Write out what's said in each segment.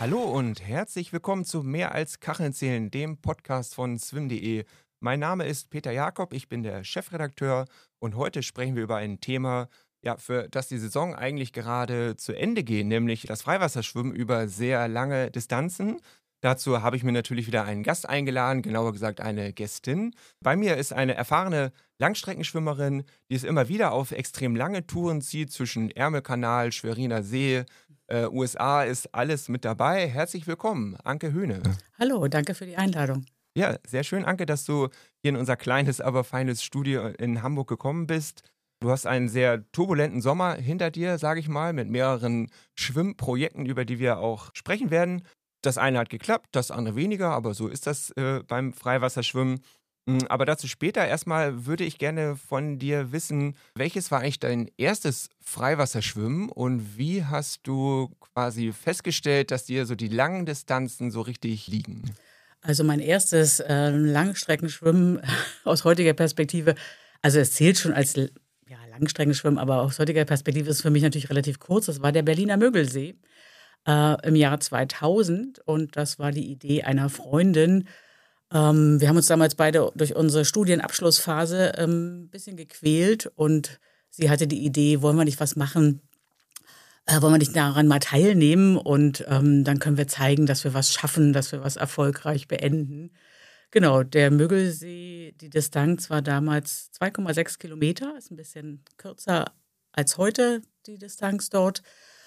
Hallo und herzlich willkommen zu Mehr als Kacheln zählen, dem Podcast von swim.de. Mein Name ist Peter Jakob, ich bin der Chefredakteur und heute sprechen wir über ein Thema, ja, für das die Saison eigentlich gerade zu Ende geht, nämlich das Freiwasserschwimmen über sehr lange Distanzen. Dazu habe ich mir natürlich wieder einen Gast eingeladen, genauer gesagt eine Gästin. Bei mir ist eine erfahrene Langstreckenschwimmerin, die es immer wieder auf extrem lange Touren zieht zwischen Ärmelkanal, Schweriner See, USA ist alles mit dabei. Herzlich willkommen, Anke Höhne. Hallo, danke für die Einladung. Ja, sehr schön, Anke, dass du hier in unser kleines, aber feines Studio in Hamburg gekommen bist. Du hast einen sehr turbulenten Sommer hinter dir, sage ich mal, mit mehreren Schwimmprojekten, über die wir auch sprechen werden. Das eine hat geklappt, das andere weniger, aber so ist das beim Freiwasserschwimmen. Aber dazu später. Erstmal würde ich gerne von dir wissen, welches war eigentlich dein erstes Freiwasserschwimmen und wie hast du quasi festgestellt, dass dir so die langen Distanzen so richtig liegen? Also mein erstes Langstreckenschwimmen aus heutiger Perspektive, also es zählt schon als Langstreckenschwimmen, aber aus heutiger Perspektive ist es für mich natürlich relativ kurz. Das war der Berliner Müggelsee im Jahr 2000 und das war die Idee einer Freundin. Wir haben uns damals beide durch unsere Studienabschlussphase ein bisschen gequält und sie hatte die Idee, wollen wir nicht was machen, wollen wir nicht daran mal teilnehmen und dann können wir zeigen, dass wir was schaffen, dass wir was erfolgreich beenden. Genau, der Müggelsee, die Distanz war damals 2,6 Kilometer, ist ein bisschen kürzer als heute die Distanz dort.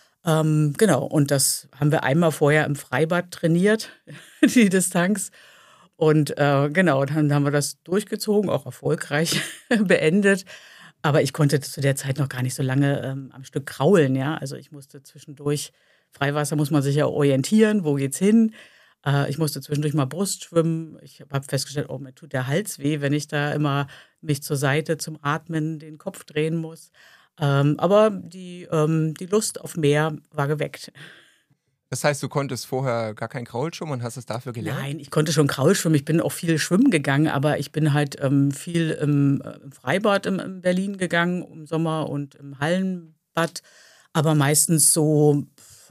Genau, und das haben wir einmal vorher im Freibad trainiert, die Distanz. Und genau, dann haben wir das durchgezogen, auch erfolgreich beendet. Aber ich konnte zu der Zeit noch gar nicht so lange am Stück kraulen, ja. Also ich musste zwischendurch, Freiwasser muss man sich ja orientieren, wo geht's hin? Ich musste zwischendurch mal Brust schwimmen. Ich habe festgestellt, oh, mir tut der Hals weh, wenn ich da immer mich zur Seite zum Atmen den Kopf drehen muss. Aber die Lust auf mehr war geweckt. Das heißt, du konntest vorher gar kein Kraulschwimmen und hast es dafür gelernt? Nein, ich konnte schon Kraulschwimmen. Ich bin auch viel schwimmen gegangen, aber ich bin halt viel im Freibad in Berlin gegangen im Sommer und im Hallenbad, aber meistens so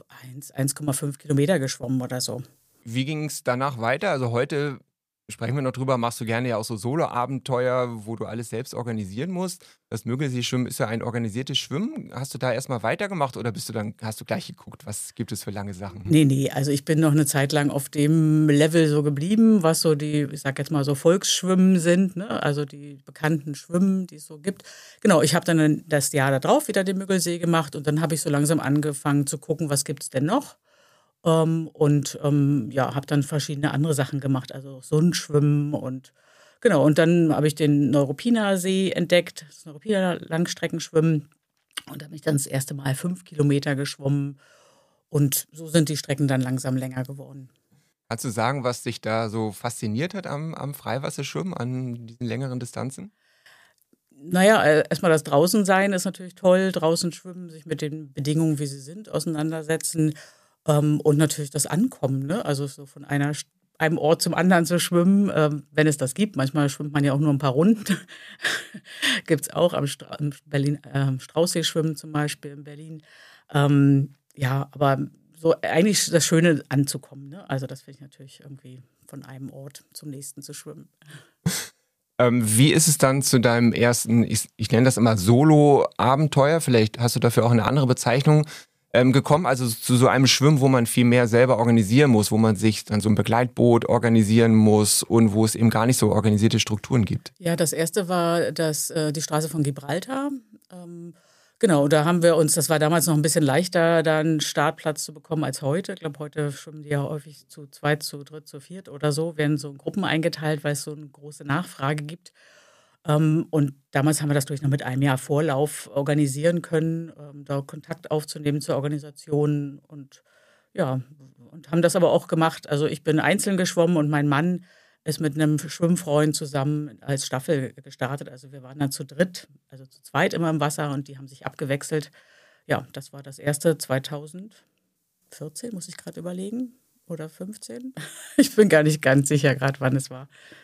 1,5 Kilometer geschwommen oder so. Wie ging es danach weiter? Also heute sprechen wir noch drüber, machst du gerne ja auch so Solo-Abenteuer, wo du alles selbst organisieren musst. Das Müggelsee-Schwimmen ist ja ein organisiertes Schwimmen. Hast du da erstmal weitergemacht oder hast du gleich geguckt, was gibt es für lange Sachen? Nee, also ich bin noch eine Zeit lang auf dem Level so geblieben, was so die, ich sag jetzt mal so Volksschwimmen sind, ne? Also die bekannten Schwimmen, die es so gibt. Genau, ich habe dann das Jahr darauf wieder den Müggelsee gemacht und dann habe ich so langsam angefangen zu gucken, was gibt es denn noch? Habe dann verschiedene andere Sachen gemacht, also Sundschwimmen und genau. Und dann habe ich den Neuruppiner See entdeckt, das Neuruppiner Langstreckenschwimmen. Und da bin ich dann das erste Mal 5 Kilometer geschwommen. Und so sind die Strecken dann langsam länger geworden. Kannst du sagen, was dich da so fasziniert hat am Freiwasserschwimmen, an diesen längeren Distanzen? Naja, erstmal das Draußensein ist natürlich toll. Draußen schwimmen, sich mit den Bedingungen, wie sie sind, auseinandersetzen. Und natürlich das Ankommen, ne? Also so von einem Ort zum anderen zu schwimmen, wenn es das gibt. Manchmal schwimmt man ja auch nur ein paar Runden. Gibt es auch am Berlin, Straußsee schwimmen zum Beispiel in Berlin. Aber so eigentlich das Schöne anzukommen, ne? Also das finde ich natürlich irgendwie von einem Ort zum nächsten zu schwimmen. Wie ist es dann zu deinem ersten, ich nenne das immer Solo-Abenteuer, vielleicht hast du dafür auch eine andere Bezeichnung, gekommen, also zu so einem Schwimmen, wo man viel mehr selber organisieren muss, wo man sich dann so ein Begleitboot organisieren muss und wo es eben gar nicht so organisierte Strukturen gibt? Ja, das erste war die Straße von Gibraltar. Genau, da haben wir uns, das war damals noch ein bisschen leichter, da einen Startplatz zu bekommen als heute. Ich glaube, heute schwimmen die ja häufig zu zweit, zu dritt, zu viert oder so, werden so in Gruppen eingeteilt, weil es so eine große Nachfrage gibt. Und damals haben wir das durch noch mit einem Jahr Vorlauf organisieren können, da Kontakt aufzunehmen zur Organisation und ja, und haben das aber auch gemacht. Also ich bin einzeln geschwommen und mein Mann ist mit einem Schwimmfreund zusammen als Staffel gestartet. Also wir waren dann zu dritt, also zu zweit immer im Wasser und die haben sich abgewechselt. Ja, das war das erste 2014, muss ich gerade überlegen, oder 15. Ich bin gar nicht ganz sicher gerade, wann es war.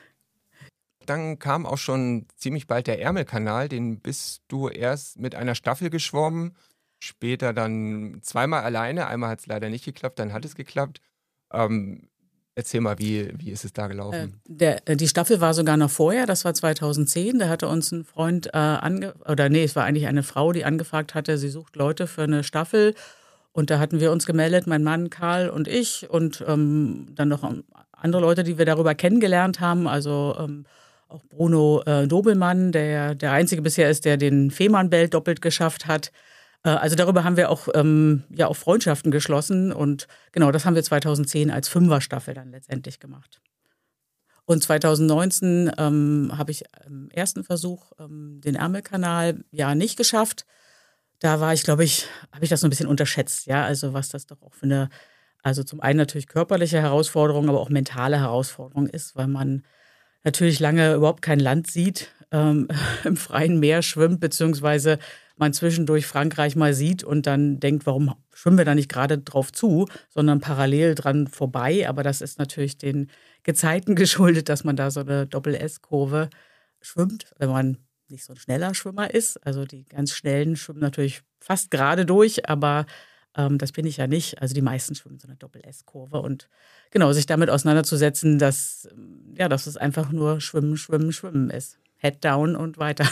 Dann kam auch schon ziemlich bald der Ärmelkanal, den bist du erst mit einer Staffel geschwommen, später dann zweimal alleine, einmal hat es leider nicht geklappt, dann hat es geklappt. Erzähl mal, wie ist es da gelaufen? Die Staffel war sogar noch vorher, das war 2010. Da hatte uns ein Freund es war eigentlich eine Frau, die angefragt hatte, sie sucht Leute für eine Staffel. Und da hatten wir uns gemeldet, mein Mann Karl und ich und dann noch andere Leute, die wir darüber kennengelernt haben. Also auch Bruno Dobelmann, der Einzige bisher ist, der den Fehmarnbelt doppelt geschafft hat. Also darüber haben wir auch, auch Freundschaften geschlossen. Und genau, das haben wir 2010 als Fünfer-Staffel dann letztendlich gemacht. Und 2019 habe ich im ersten Versuch den Ärmelkanal nicht geschafft. Da war habe ich das so ein bisschen unterschätzt, ja, also was das doch auch für also zum einen natürlich körperliche Herausforderung, aber auch mentale Herausforderung ist, weil man natürlich lange überhaupt kein Land sieht, im freien Meer schwimmt, beziehungsweise man zwischendurch Frankreich mal sieht und dann denkt, warum schwimmen wir da nicht gerade drauf zu, sondern parallel dran vorbei. Aber das ist natürlich den Gezeiten geschuldet, dass man da so eine Doppel-S-Kurve schwimmt, wenn man nicht so ein schneller Schwimmer ist. Also die ganz Schnellen schwimmen natürlich fast gerade durch, aber das bin ich ja nicht. Also die meisten schwimmen so eine Doppel-S-Kurve. Und genau, sich damit auseinanderzusetzen, dass es einfach nur Schwimmen, Schwimmen, Schwimmen ist. Head down und weiter.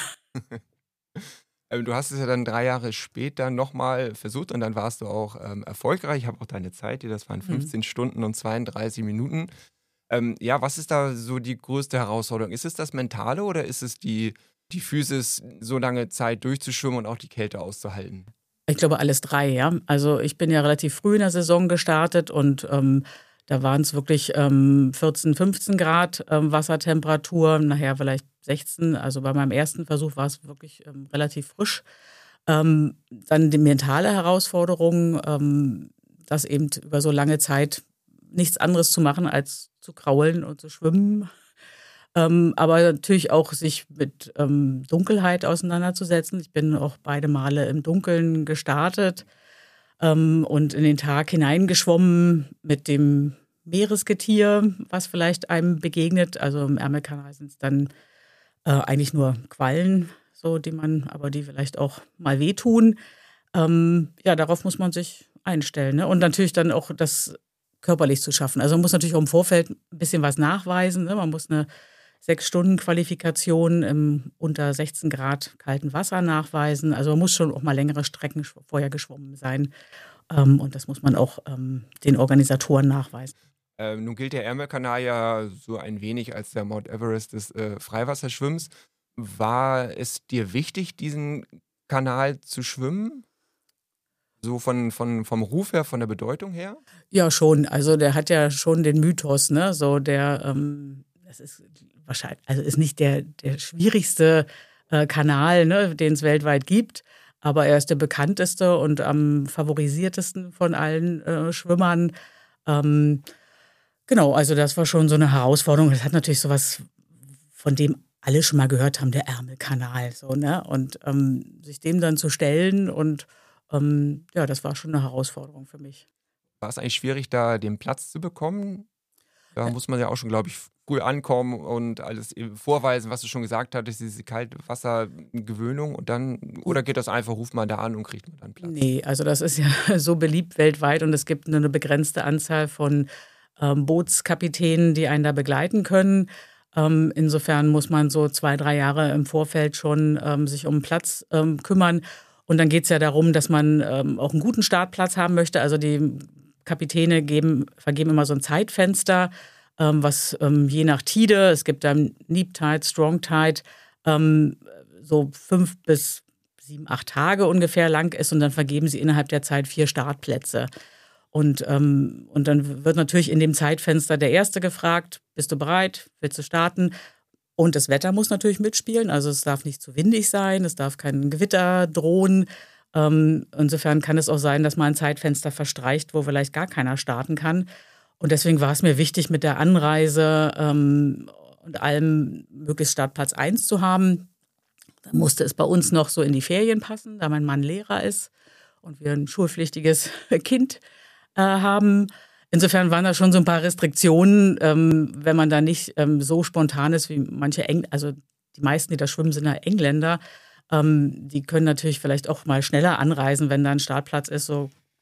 Du hast es ja dann 3 Jahre später nochmal versucht und dann warst du auch erfolgreich. Ich habe auch deine Zeit hier, das waren 15 Stunden und 32 Minuten. Was ist da so die größte Herausforderung? Ist es das Mentale oder ist es die Physis, so lange Zeit durchzuschwimmen und auch die Kälte auszuhalten? Ich glaube, alles drei, ja. Also ich bin ja relativ früh in der Saison gestartet und da waren es wirklich 14, 15 Grad Wassertemperatur, nachher vielleicht 16. Also bei meinem ersten Versuch war es wirklich relativ frisch. Dann die mentale Herausforderung, das eben über so lange Zeit nichts anderes zu machen, als zu kraulen und zu schwimmen. Aber natürlich auch sich mit Dunkelheit auseinanderzusetzen. Ich bin auch beide Male im Dunkeln gestartet und in den Tag hineingeschwommen mit dem Meeresgetier, was vielleicht einem begegnet. Also im Ärmelkanal sind es dann eigentlich nur Quallen, so die vielleicht auch mal wehtun. Darauf muss man sich einstellen, ne? Und natürlich dann auch das körperlich zu schaffen. Also man muss natürlich auch im Vorfeld ein bisschen was nachweisen, ne? Man muss eine 6-Stunden-Qualifikation im unter 16 Grad kalten Wasser nachweisen. Also man muss schon auch mal längere Strecken vorher geschwommen sein. Und das muss man auch den Organisatoren nachweisen. Nun gilt der Ärmelkanal ja so ein wenig als der Mount Everest des Freiwasserschwimmens. War es dir wichtig, diesen Kanal zu schwimmen? So vom Ruf her, von der Bedeutung her? Ja, schon. Also der hat ja schon den Mythos, ne? So das ist wahrscheinlich, also ist nicht der schwierigste Kanal, ne, den es weltweit gibt, aber er ist der bekannteste und am favorisiertesten von allen Schwimmern. Genau, also das war schon so eine Herausforderung. Das hat natürlich sowas, von dem alle schon mal gehört haben, der Ärmelkanal, so, ne? Und sich dem dann zu stellen und das war schon eine Herausforderung für mich. War es eigentlich schwierig, da den Platz zu bekommen? Da muss man ja auch schon, glaube ich, früh ankommen und alles vorweisen, was du schon gesagt hattest, diese Kaltwassergewöhnung und dann, oder geht das einfach, ruft man da an und kriegt man dann Platz? Nee, also das ist ja so beliebt weltweit und es gibt nur eine begrenzte Anzahl von Bootskapitänen, die einen da begleiten können. Insofern muss man so 2, 3 Jahre im Vorfeld schon sich um Platz kümmern. Und dann geht es ja darum, dass man auch einen guten Startplatz haben möchte. Also die Kapitäne vergeben immer so ein Zeitfenster, was je nach Tide, es gibt dann Neap Tide, Strong Tide, so 5 bis 7, 8 Tage ungefähr lang ist und dann vergeben sie innerhalb der Zeit 4 Startplätze. Und dann wird natürlich in dem Zeitfenster der Erste gefragt, bist du bereit, willst du starten? Und das Wetter muss natürlich mitspielen, also es darf nicht zu windig sein, es darf kein Gewitter drohen. Insofern kann es auch sein, dass mal ein Zeitfenster verstreicht, wo vielleicht gar keiner starten kann. Und deswegen war es mir wichtig, mit der Anreise und allem möglichst Startplatz 1 zu haben. Da musste es bei uns noch so in die Ferien passen, da mein Mann Lehrer ist und wir ein schulpflichtiges Kind haben. Insofern waren da schon so ein paar Restriktionen, wenn man da nicht so spontan ist wie manche also die meisten, die da schwimmen, sind ja Engländer. Die können natürlich vielleicht auch mal schneller anreisen, wenn da ein Startplatz ist, so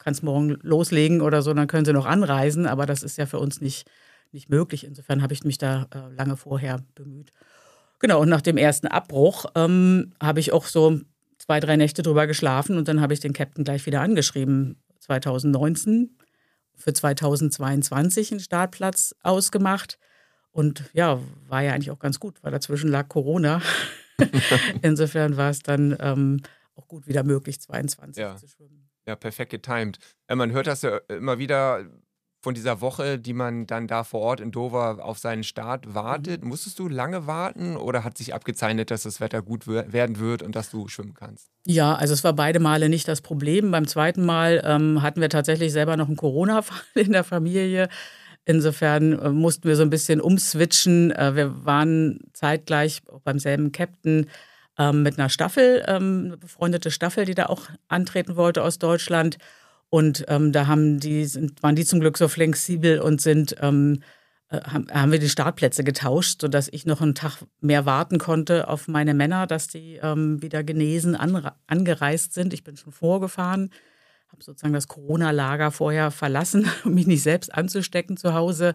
kannst morgen loslegen oder so, dann können sie noch anreisen. Aber das ist ja für uns nicht möglich. Insofern habe ich mich da lange vorher bemüht. Genau, und nach dem ersten Abbruch habe ich auch so 2, 3 Nächte drüber geschlafen und dann habe ich den Captain gleich wieder angeschrieben. 2019 für 2022 einen Startplatz ausgemacht. Und ja, war ja eigentlich auch ganz gut, weil dazwischen lag Corona. Insofern war es dann auch gut wieder möglich, 22 Ja, zu schwimmen. ja, perfekt getimed. Man hört das ja immer wieder von dieser Woche, die man dann da vor Ort in Dover auf seinen Start wartet. Musstest du lange warten oder hat sich abgezeichnet, dass das Wetter gut werden wird und dass du schwimmen kannst? Ja, also es war beide Male nicht das Problem. Beim zweiten Mal hatten wir tatsächlich selber noch einen Corona-Fall in der Familie. Insofern mussten wir so ein bisschen umswitchen. Wir waren zeitgleich auch beim selben Captain mit einer Staffel, eine befreundete Staffel, die da auch antreten wollte aus Deutschland. Und da waren die zum Glück so flexibel und haben wir die Startplätze getauscht, sodass ich noch einen Tag mehr warten konnte auf meine Männer, dass die wieder genesen angereist sind. Ich bin schon vorgefahren, habe sozusagen das Corona-Lager vorher verlassen, um mich nicht selbst anzustecken zu Hause.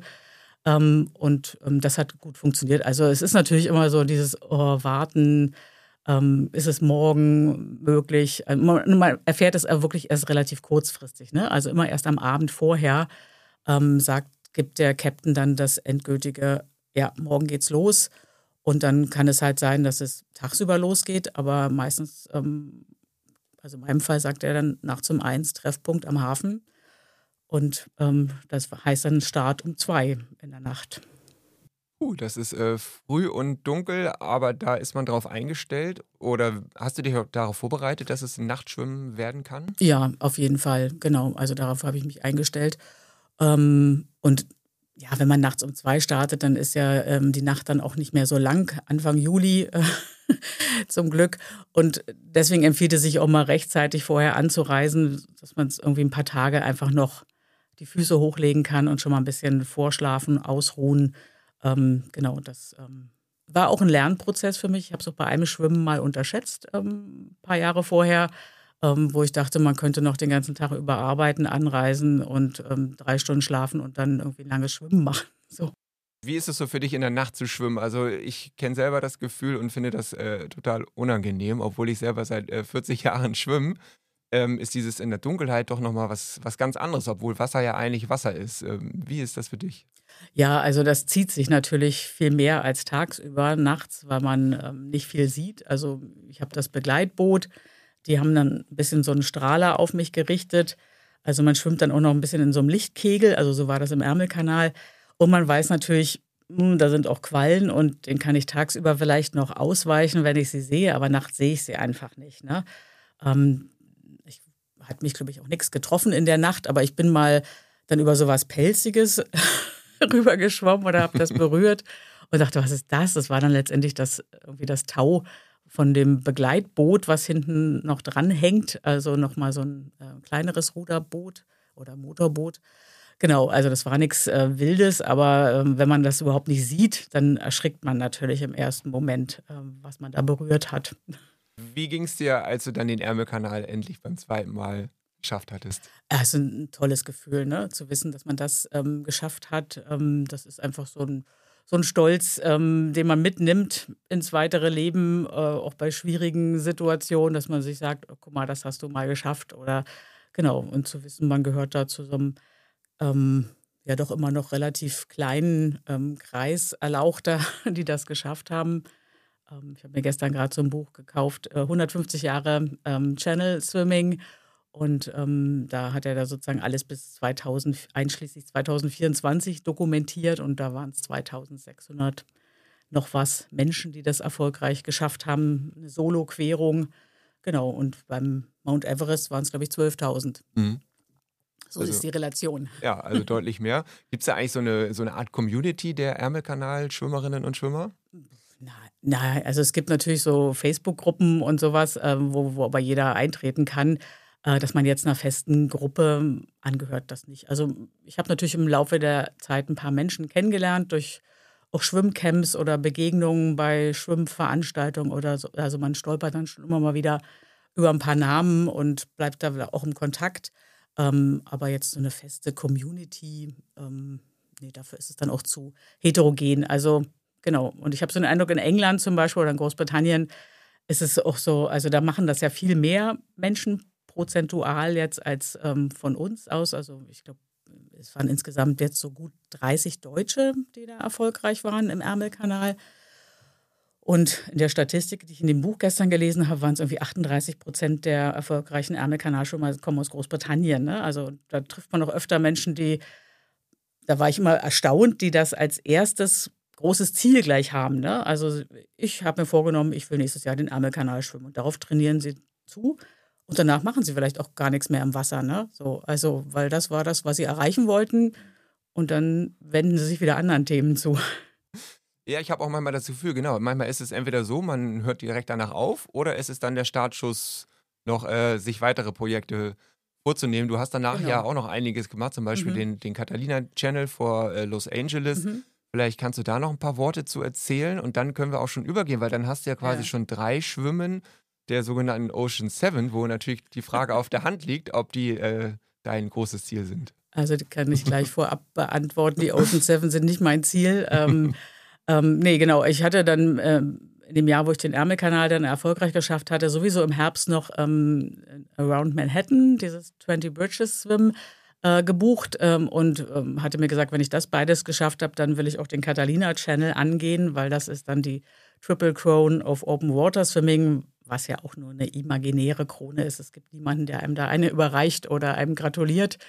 Und das hat gut funktioniert. Also es ist natürlich immer so dieses Warten, ist es morgen möglich? Man erfährt es wirklich erst relativ kurzfristig, ne? Also immer erst am Abend vorher gibt der Captain dann das endgültige, ja, morgen geht's los. Und dann kann es halt sein, dass es tagsüber losgeht, aber meistens, also in meinem Fall sagt er dann nachts um 1 Treffpunkt am Hafen. Und das heißt dann Start um 2 in der Nacht. Das ist früh und dunkel, aber da ist man drauf eingestellt. Oder hast du dich auch darauf vorbereitet, dass es ein Nachtschwimmen werden kann? Ja, auf jeden Fall, genau. Also darauf habe ich mich eingestellt. Und ja, wenn man nachts um 2 startet, dann ist ja die Nacht dann auch nicht mehr so lang, Anfang Juli zum Glück. Und deswegen empfiehlt es sich auch mal rechtzeitig vorher anzureisen, dass man es irgendwie ein paar Tage einfach noch die Füße hochlegen kann und schon mal ein bisschen vorschlafen, ausruhen. Genau, das war auch ein Lernprozess für mich. Ich habe es auch bei einem Schwimmen mal unterschätzt, ein paar Jahre vorher, wo ich dachte, man könnte noch den ganzen Tag über arbeiten, anreisen und 3 Stunden schlafen und dann irgendwie ein langes Schwimmen machen. So. Wie ist es so für dich, in der Nacht zu schwimmen? Also ich kenne selber das Gefühl und finde das total unangenehm, obwohl ich selber seit 40 Jahren schwimme. Ist dieses in der Dunkelheit doch nochmal was ganz anderes, obwohl Wasser ja eigentlich Wasser ist. Wie ist das für dich? Ja, also das zieht sich natürlich viel mehr als tagsüber, nachts, weil man nicht viel sieht. Also ich habe das Begleitboot, die haben dann ein bisschen so einen Strahler auf mich gerichtet. Also man schwimmt dann auch noch ein bisschen in so einem Lichtkegel, also so war das im Ärmelkanal. Und man weiß natürlich, da sind auch Quallen und den kann ich tagsüber vielleicht noch ausweichen, wenn ich sie sehe, aber nachts sehe ich sie einfach nicht. Ne? Hat mich, glaube ich, auch nichts getroffen in der Nacht, aber ich bin mal dann über sowas Pelziges rübergeschwommen oder habe das berührt und dachte, was ist das? Das war dann letztendlich irgendwie das Tau von dem Begleitboot, was hinten noch dran hängt. Also nochmal so ein kleineres Ruderboot oder Motorboot. Genau, also das war nichts Wildes, aber wenn man das überhaupt nicht sieht, dann erschrickt man natürlich im ersten Moment, was man da berührt hat. Wie ging es dir, als du dann den Ärmelkanal endlich beim zweiten Mal geschafft hattest? Ja, es ist ein tolles Gefühl, ne? Zu wissen, dass man das geschafft hat. Das ist einfach so ein Stolz, den man mitnimmt ins weitere Leben, auch bei schwierigen Situationen, dass man sich sagt, oh, guck mal, das hast du mal geschafft. Oder genau, und zu wissen, man gehört da zu so einem ja doch immer noch relativ kleinen Kreis Erlauchter, die das geschafft haben. Ich habe mir gestern gerade so ein Buch gekauft, 150 Jahre Channel Swimming. Und da hat er da sozusagen alles bis 2000, einschließlich 2024 dokumentiert. Und da waren es 2600 noch was Menschen, die das erfolgreich geschafft haben. Eine Solo-Querung. Genau, und beim Mount Everest waren es, glaube ich, 12.000. Mhm. So ist die Relation. Ja, also deutlich mehr. Gibt es da eigentlich so eine Art Community der Ärmelkanal-Schwimmerinnen und Schwimmer? Na, also es gibt natürlich so Facebook-Gruppen und sowas, wo aber jeder eintreten kann. Dass man jetzt einer festen Gruppe angehört, das nicht. Also ich habe natürlich im Laufe der Zeit ein paar Menschen kennengelernt durch auch Schwimmcamps oder Begegnungen bei Schwimmveranstaltungen oder so. Also man stolpert dann schon immer mal wieder über ein paar Namen und bleibt da auch im Kontakt. Aber jetzt so eine feste Community, nee, dafür ist es dann auch zu heterogen. Also genau. Und ich habe so den Eindruck, in England zum Beispiel oder in Großbritannien ist es auch so, also da machen das ja viel mehr Menschen prozentual jetzt als von uns aus. Also ich glaube, es waren insgesamt jetzt so gut 30 Deutsche, die da erfolgreich waren im Ärmelkanal. Und in der Statistik, die ich in dem Buch gestern gelesen habe, waren es irgendwie 38% der erfolgreichen Ärmelkanalschwimmer kommen aus Großbritannien. Ne? Also da trifft man auch öfter Menschen, da war ich immer erstaunt, die das als erstes großes Ziel gleich haben. Ne? Also ich habe mir vorgenommen, ich will nächstes Jahr den Ärmelkanal schwimmen. Und darauf trainieren sie zu. Und danach machen sie vielleicht auch gar nichts mehr im Wasser. Ne? So, also, weil das war das, was sie erreichen wollten. Und dann wenden sie sich wieder anderen Themen zu. Ja, ich habe auch manchmal das Gefühl, genau, manchmal ist es entweder so, man hört direkt danach auf, oder es ist dann der Startschuss, noch sich weitere Projekte vorzunehmen. Du hast danach ja Genau. auch noch einiges gemacht, zum Beispiel den Catalina-Channel vor Los Angeles. Mhm. Vielleicht kannst du da noch ein paar Worte zu erzählen und dann können wir auch schon übergehen, weil dann hast du ja quasi Ja. schon 3 Schwimmen der sogenannten Ocean 7, wo natürlich die Frage auf der Hand liegt, ob die dein großes Ziel sind. Also die kann ich gleich vorab beantworten. Die Ocean 7 sind nicht mein Ziel. Nee, genau. Ich hatte dann in dem Jahr, wo ich den Ärmelkanal dann erfolgreich geschafft hatte, sowieso im Herbst noch Around Manhattan, dieses 20 Bridges Swim, gebucht und hatte mir gesagt, wenn ich das beides geschafft habe, dann will ich auch den Catalina Channel angehen, weil das ist dann die Triple Crown of Open Water Swimming, was ja auch nur eine imaginäre Krone ist. Es gibt niemanden, der einem da eine überreicht oder einem gratuliert.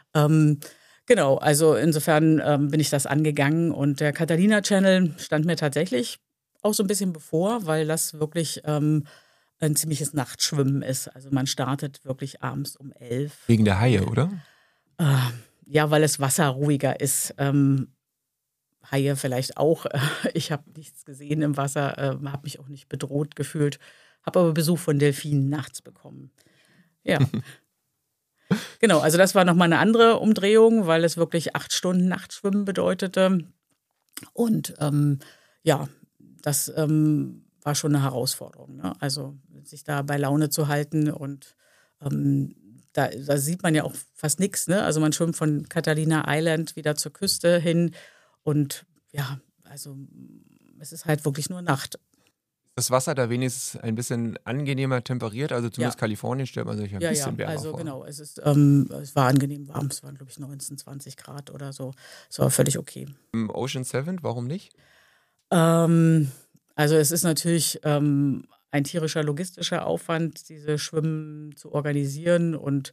Genau, also insofern bin ich das angegangen und der Catalina Channel stand mir tatsächlich auch so ein bisschen bevor, weil das wirklich ein ziemliches Nachtschwimmen ist. Also man startet wirklich abends um 11. Wegen der Haie, oder? Ja, weil das Wasser ruhiger ist. Haie vielleicht auch. Ich habe nichts gesehen im Wasser, habe mich auch nicht bedroht gefühlt, habe aber Besuch von Delfinen nachts bekommen. Ja. Genau, also das war nochmal eine andere Umdrehung, weil es wirklich 8 Stunden Nachtschwimmen bedeutete. Und ja, das war schon eine Herausforderung. Ne? Also sich da bei Laune zu halten und da sieht man ja auch fast nichts. Ne? Also man schwimmt von Catalina Island wieder zur Küste hin und ja, also es ist halt wirklich nur Nacht. Das Wasser da wenigstens ein bisschen angenehmer temperiert, also zumindest Ja. Kalifornien stellt man sich ein bisschen wärmer also vor. genau, es war angenehm warm, es waren glaube ich 19, 20 Grad oder so. Es war völlig okay. Im Ocean 7, warum nicht? Also es ist natürlich ein tierischer logistischer Aufwand, diese Schwimmen zu organisieren und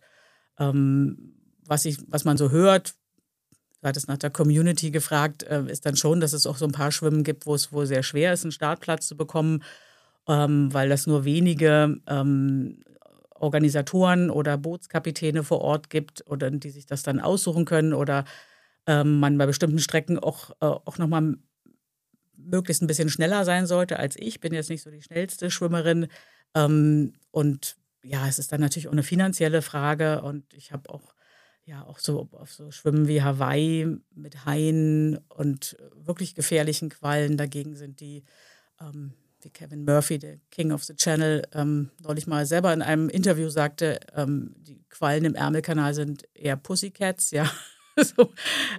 was man so hört, du hattest nach der Community gefragt, ist dann schon, dass es auch so ein paar Schwimmen gibt, wo es wohl sehr schwer ist, einen Startplatz zu bekommen, weil das nur wenige Organisatoren oder Bootskapitäne vor Ort gibt oder die sich das dann aussuchen können oder man bei bestimmten Strecken auch nochmal möglichst ein bisschen schneller sein sollte als ich. Bin jetzt nicht so die schnellste Schwimmerin. Und ja, es ist dann natürlich auch eine finanzielle Frage. Und ich habe auch so auf so Schwimmen wie Hawaii mit Haien und wirklich gefährlichen Quallen. Dagegen sind die, wie Kevin Murphy, der King of the Channel, neulich mal selber in einem Interview sagte, die Quallen im Ärmelkanal sind eher Pussycats, ja. so,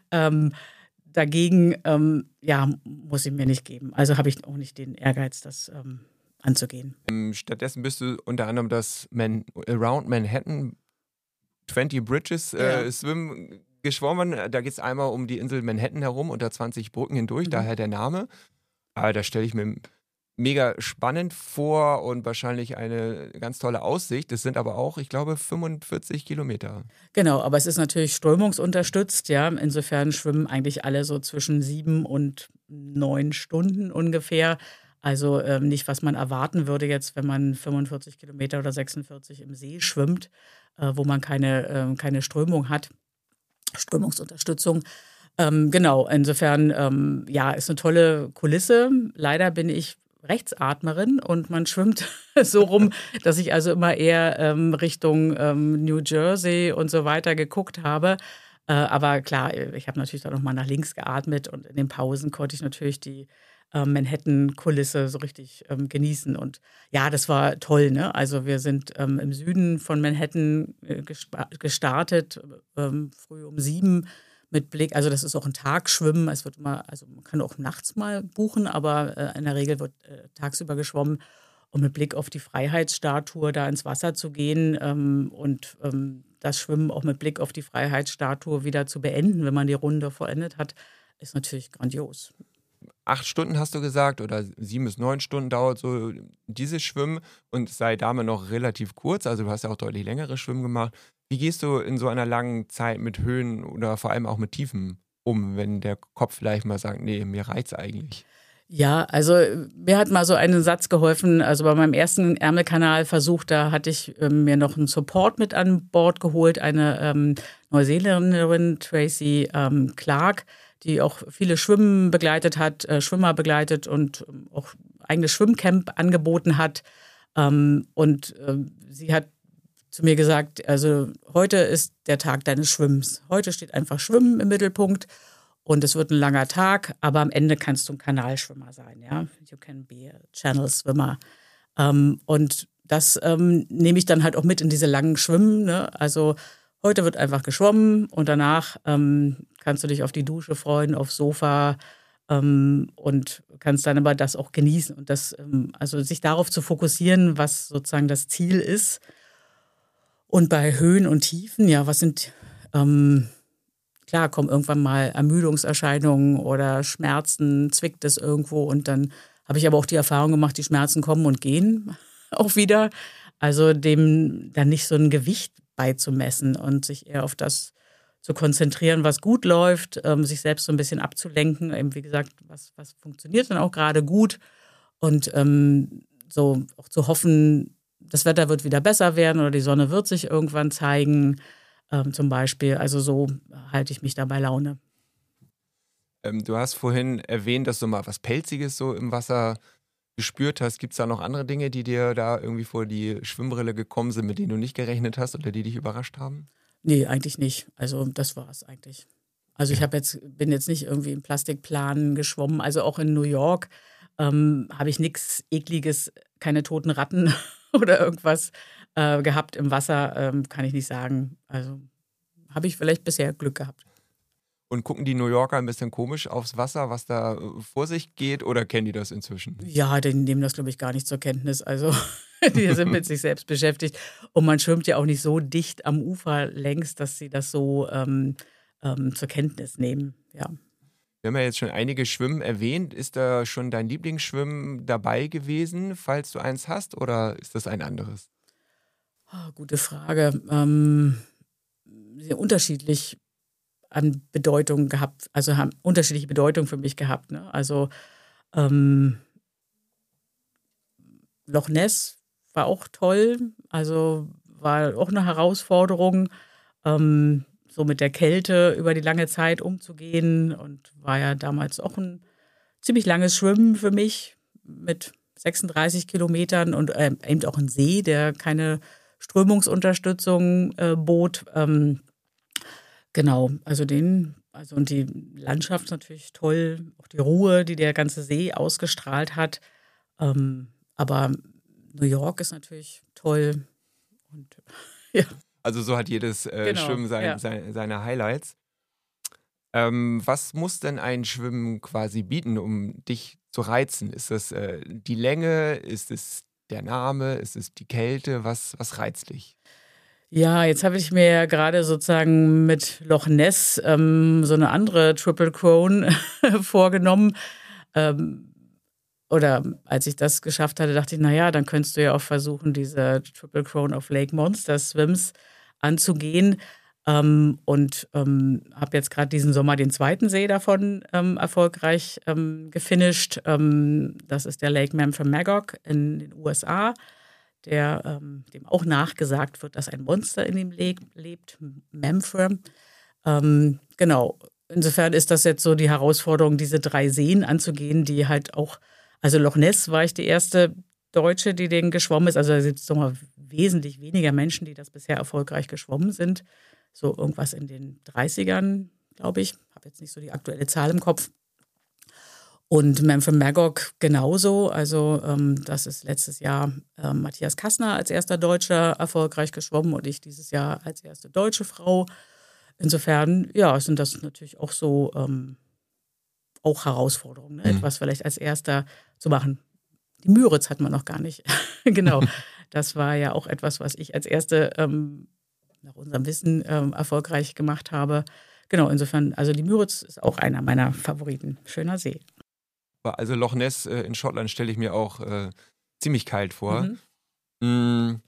dagegen, muss ich mir nicht geben. Also habe ich auch nicht den Ehrgeiz, das anzugehen. Stattdessen bist du unter anderem das Around Manhattan 20 Bridges Swim geschwommen. Da geht es einmal um die Insel Manhattan herum, unter 20 Brücken hindurch, daher der Name. Aber da stelle ich mir mega spannend vor und wahrscheinlich eine ganz tolle Aussicht. Das sind aber auch, ich glaube, 45 Kilometer. Genau, aber es ist natürlich strömungsunterstützt, ja. Insofern schwimmen eigentlich alle so zwischen 7 und 9 Stunden ungefähr. Also nicht, was man erwarten würde jetzt, wenn man 45 Kilometer oder 46 im See schwimmt, wo man keine Strömung hat, Strömungsunterstützung. Genau, insofern, ist eine tolle Kulisse. Leider bin ich Rechtsatmerin und man schwimmt so rum, dass ich also immer eher Richtung New Jersey und so weiter geguckt habe. Aber klar, ich habe natürlich dann nochmal nach links geatmet und in den Pausen konnte ich natürlich die Manhattan-Kulisse so richtig genießen. Und ja, das war toll, ne? Also wir sind im Süden von Manhattan gestartet, früh um 7 mit Blick, also das ist auch ein Tagschwimmen. Es wird immer, also man kann auch nachts mal buchen, aber in der Regel wird tagsüber geschwommen. Und mit Blick auf die Freiheitsstatue da ins Wasser zu gehen und das Schwimmen auch mit Blick auf die Freiheitsstatue wieder zu beenden, wenn man die Runde vollendet hat, ist natürlich grandios. 8 Stunden hast du gesagt oder 7 bis 9 Stunden dauert so dieses Schwimmen und sei Dame noch relativ kurz, also du hast ja auch deutlich längere Schwimmen gemacht. Wie gehst du in so einer langen Zeit mit Höhen oder vor allem auch mit Tiefen um, wenn der Kopf vielleicht mal sagt, nee, mir reicht's eigentlich? Ja, also mir hat mal so einen Satz geholfen. Also bei meinem ersten Ärmelkanalversuch, da hatte ich mir noch einen Support mit an Bord geholt, eine Neuseeländerin, Tracy Clark, die auch viele Schwimmen begleitet hat, Schwimmer begleitet und auch eigenes Schwimmcamp angeboten hat. Sie hat zu mir gesagt, also heute ist der Tag deines Schwimmens. Heute steht einfach Schwimmen im Mittelpunkt. Und es wird ein langer Tag, aber am Ende kannst du ein Kanalschwimmer sein, ja. You can be a channel swimmer. Und das nehme ich dann halt auch mit in diese langen Schwimmen, ne? Also heute wird einfach geschwommen und danach kannst du dich auf die Dusche freuen, aufs Sofa und kannst dann aber das auch genießen. Und das, also sich darauf zu fokussieren, was sozusagen das Ziel ist. Und bei Höhen und Tiefen, ja, was sind klar, kommen irgendwann mal Ermüdungserscheinungen oder Schmerzen, zwickt es irgendwo und dann habe ich aber auch die Erfahrung gemacht, die Schmerzen kommen und gehen auch wieder. Also dem dann nicht so ein Gewicht beizumessen und sich eher auf das zu konzentrieren, was gut läuft, sich selbst so ein bisschen abzulenken, eben wie gesagt, was funktioniert dann auch gerade gut und so auch zu hoffen, das Wetter wird wieder besser werden oder die Sonne wird sich irgendwann zeigen. Zum Beispiel. Also so halte ich mich da bei Laune. Du hast vorhin erwähnt, dass du mal was Pelziges so im Wasser gespürt hast. Gibt es da noch andere Dinge, die dir da irgendwie vor die Schwimmbrille gekommen sind, mit denen du nicht gerechnet hast oder die dich überrascht haben? Nee, eigentlich nicht. Also das war es eigentlich. Also ich bin jetzt nicht irgendwie in Plastikplanen geschwommen. Also auch in New York habe ich nichts Ekliges, keine toten Ratten oder irgendwas gehabt im Wasser, kann ich nicht sagen. Also habe ich vielleicht bisher Glück gehabt. Und gucken die New Yorker ein bisschen komisch aufs Wasser, was da vor sich geht, oder kennen die das inzwischen? Ja, die nehmen das, glaube ich, gar nicht zur Kenntnis. Also die sind mit sich selbst beschäftigt. Und man schwimmt ja auch nicht so dicht am Ufer längs, dass sie das so zur Kenntnis nehmen. Ja. Wir haben ja jetzt schon einige Schwimmen erwähnt. Ist da schon dein Lieblingsschwimmen dabei gewesen, falls du eins hast, oder ist das ein anderes? Oh, gute Frage. Sehr unterschiedlich an Bedeutung gehabt, also haben unterschiedliche Bedeutung für mich gehabt. Ne? Also ähm, Loch Ness war auch toll, also war auch eine Herausforderung, so mit der Kälte über die lange Zeit umzugehen und war ja damals auch ein ziemlich langes Schwimmen für mich mit 36 Kilometern und eben auch ein See, der keine Strömungsunterstützung bot. Genau, also und die Landschaft natürlich toll, auch die Ruhe, die der ganze See ausgestrahlt hat. Aber New York ist natürlich toll und ja, Also so hat jedes genau, Schwimmen ja. seine Highlights. Was muss denn ein Schwimmen quasi bieten, um dich zu reizen? Ist das die Länge? Ist es der Name? Ist es die Kälte? Was reizt dich? Ja, jetzt habe ich mir ja gerade sozusagen mit Loch Ness so eine andere Triple Crown vorgenommen. Ähm, oder als ich das geschafft hatte, dachte ich, naja, dann könntest du ja auch versuchen, diese Triple Crown of Lake Monster Swims anzugehen. Habe jetzt gerade diesen Sommer den zweiten See davon erfolgreich gefinisht. Das ist der Lake Memphremagog in den USA, dem auch nachgesagt wird, dass ein Monster in ihm lebt, Memphrem. Genau. Insofern ist das jetzt so die Herausforderung, diese 3 Seen anzugehen, die halt auch, also Loch Ness war ich die erste Deutsche, die den geschwommen ist. Also da sind es nochmal wesentlich weniger Menschen, die das bisher erfolgreich geschwommen sind. So irgendwas in den 30ern, glaube ich. Habe jetzt nicht so die aktuelle Zahl im Kopf. Und Memphremagog genauso. Also das ist letztes Jahr Matthias Kassner als erster Deutscher erfolgreich geschwommen und ich dieses Jahr als erste deutsche Frau. Insofern, ja, sind das natürlich auch so auch Herausforderungen, ne? Etwas vielleicht als erster zu machen. Die Müritz hat man noch gar nicht. Genau. Das war ja auch etwas, was ich als erste nach unserem Wissen erfolgreich gemacht habe. Genau, insofern, also die Müritz ist auch einer meiner Favoriten. Schöner See. Also Loch Ness in Schottland stelle ich mir auch ziemlich kalt vor. Mhm.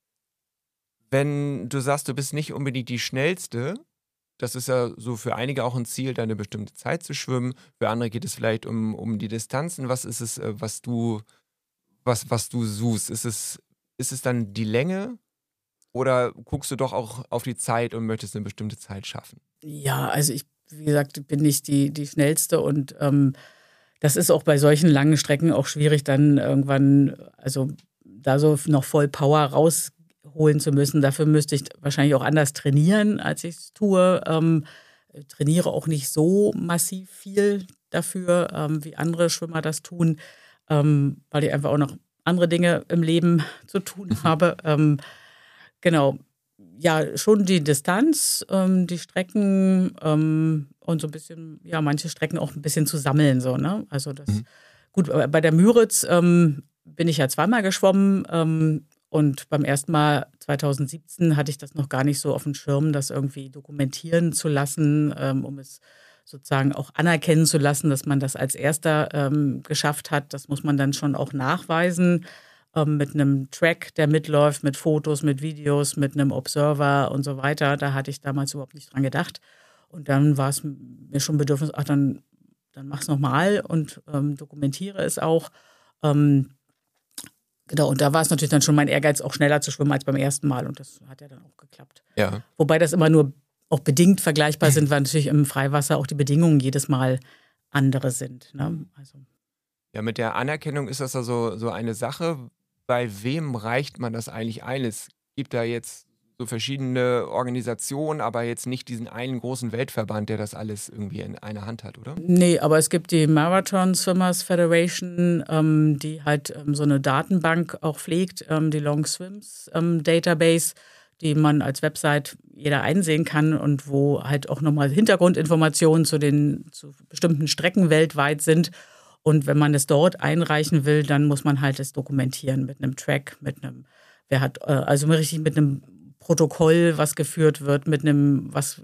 Wenn du sagst, du bist nicht unbedingt die Schnellste, das ist ja so für einige auch ein Ziel, da eine bestimmte Zeit zu schwimmen. Für andere geht es vielleicht um die Distanzen. Was ist es, was du suchst? Ist es dann die Länge oder guckst du doch auch auf die Zeit und möchtest eine bestimmte Zeit schaffen? Ja, also ich, wie gesagt, bin nicht die Schnellste und das ist auch bei solchen langen Strecken auch schwierig, dann irgendwann, also da so noch voll Power rausholen zu müssen. Dafür müsste ich wahrscheinlich auch anders trainieren, als ich es tue. Trainiere auch nicht so massiv viel dafür, wie andere Schwimmer das tun, weil ich einfach auch noch andere Dinge im Leben zu tun habe. Genau. Ja, schon die Distanz, die Strecken und so ein bisschen, ja, manche Strecken auch ein bisschen zu sammeln, so, ne? Also das, gut, bei der Müritz bin ich ja zweimal geschwommen und beim ersten Mal 2017 hatte ich das noch gar nicht so auf dem Schirm, das irgendwie dokumentieren zu lassen, um es sozusagen auch anerkennen zu lassen, dass man das als Erster geschafft hat. Das muss man dann schon auch nachweisen. Mit einem Track, der mitläuft, mit Fotos, mit Videos, mit einem Observer und so weiter. Da hatte ich damals überhaupt nicht dran gedacht. Und dann war es mir schon Bedürfnis, ach, dann mach es nochmal und dokumentiere es auch. Genau, und da war es natürlich dann schon mein Ehrgeiz, auch schneller zu schwimmen als beim ersten Mal. Und das hat ja dann auch geklappt. Ja. Wobei das immer nur auch bedingt vergleichbar sind, weil natürlich im Freiwasser auch die Bedingungen jedes Mal andere sind. Ne? Also. Ja, mit der Anerkennung ist das ja so eine Sache. Bei wem reicht man das eigentlich ein? Es gibt da jetzt so verschiedene Organisationen, aber jetzt nicht diesen einen großen Weltverband, der das alles irgendwie in einer Hand hat, oder? Nee, aber es gibt die Marathon Swimmers Federation, die halt so eine Datenbank auch pflegt, die Long Swims Database, die man als Website jeder einsehen kann und wo halt auch nochmal Hintergrundinformationen zu bestimmten Strecken weltweit sind. Und wenn man es dort einreichen will, dann muss man halt es dokumentieren mit einem Track, also richtig mit einem Protokoll, was geführt wird, mit einem, was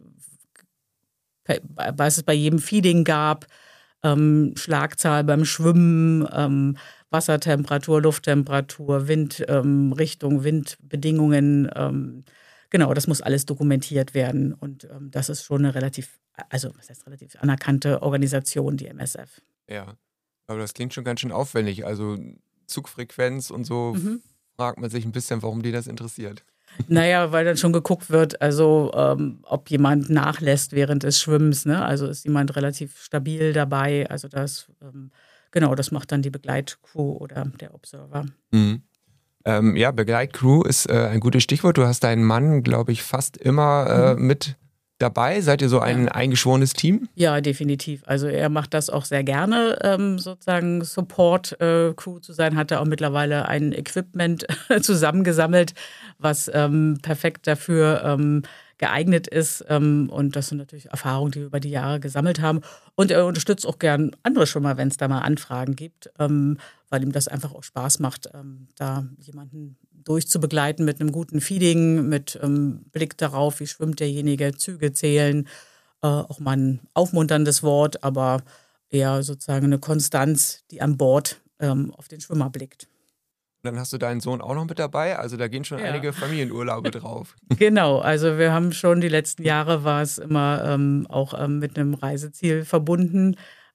es bei jedem Feeding gab, Schlagzahl beim Schwimmen, Wassertemperatur, Lufttemperatur, Windrichtung, Windbedingungen. Genau, das muss alles dokumentiert werden. Und das ist schon eine relativ anerkannte Organisation, die MSF. Ja, aber das klingt schon ganz schön aufwendig. Also Zugfrequenz und so fragt man sich ein bisschen, warum die das interessiert. Naja, weil dann schon geguckt wird, also ob jemand nachlässt während des Schwimmens, ne? Also ist jemand relativ stabil dabei. Also das macht dann die Begleitcrew oder der Observer. Mhm. Ja, Begleitcrew ist ein gutes Stichwort. Du hast deinen Mann, glaube ich, fast immer mit dabei. Seid ihr so ein eingeschworenes Team? Ja, definitiv. Also er macht das auch sehr gerne, sozusagen Support-Crew zu sein. Hat er auch mittlerweile ein Equipment zusammengesammelt, was perfekt dafür geeignet ist. Und das sind natürlich Erfahrungen, die wir über die Jahre gesammelt haben. Und er unterstützt auch gern andere Schwimmer, wenn es da mal Anfragen gibt, weil ihm das einfach auch Spaß macht, da jemanden durchzubegleiten mit einem guten Feeding, mit Blick darauf, wie schwimmt derjenige, Züge zählen, auch mal ein aufmunterndes Wort, aber eher sozusagen eine Konstanz, die an Bord auf den Schwimmer blickt. Dann hast du deinen Sohn auch noch mit dabei, also da gehen schon einige Familienurlaube drauf. Genau, also wir haben schon die letzten Jahre war es immer auch mit einem Reiseziel verbunden,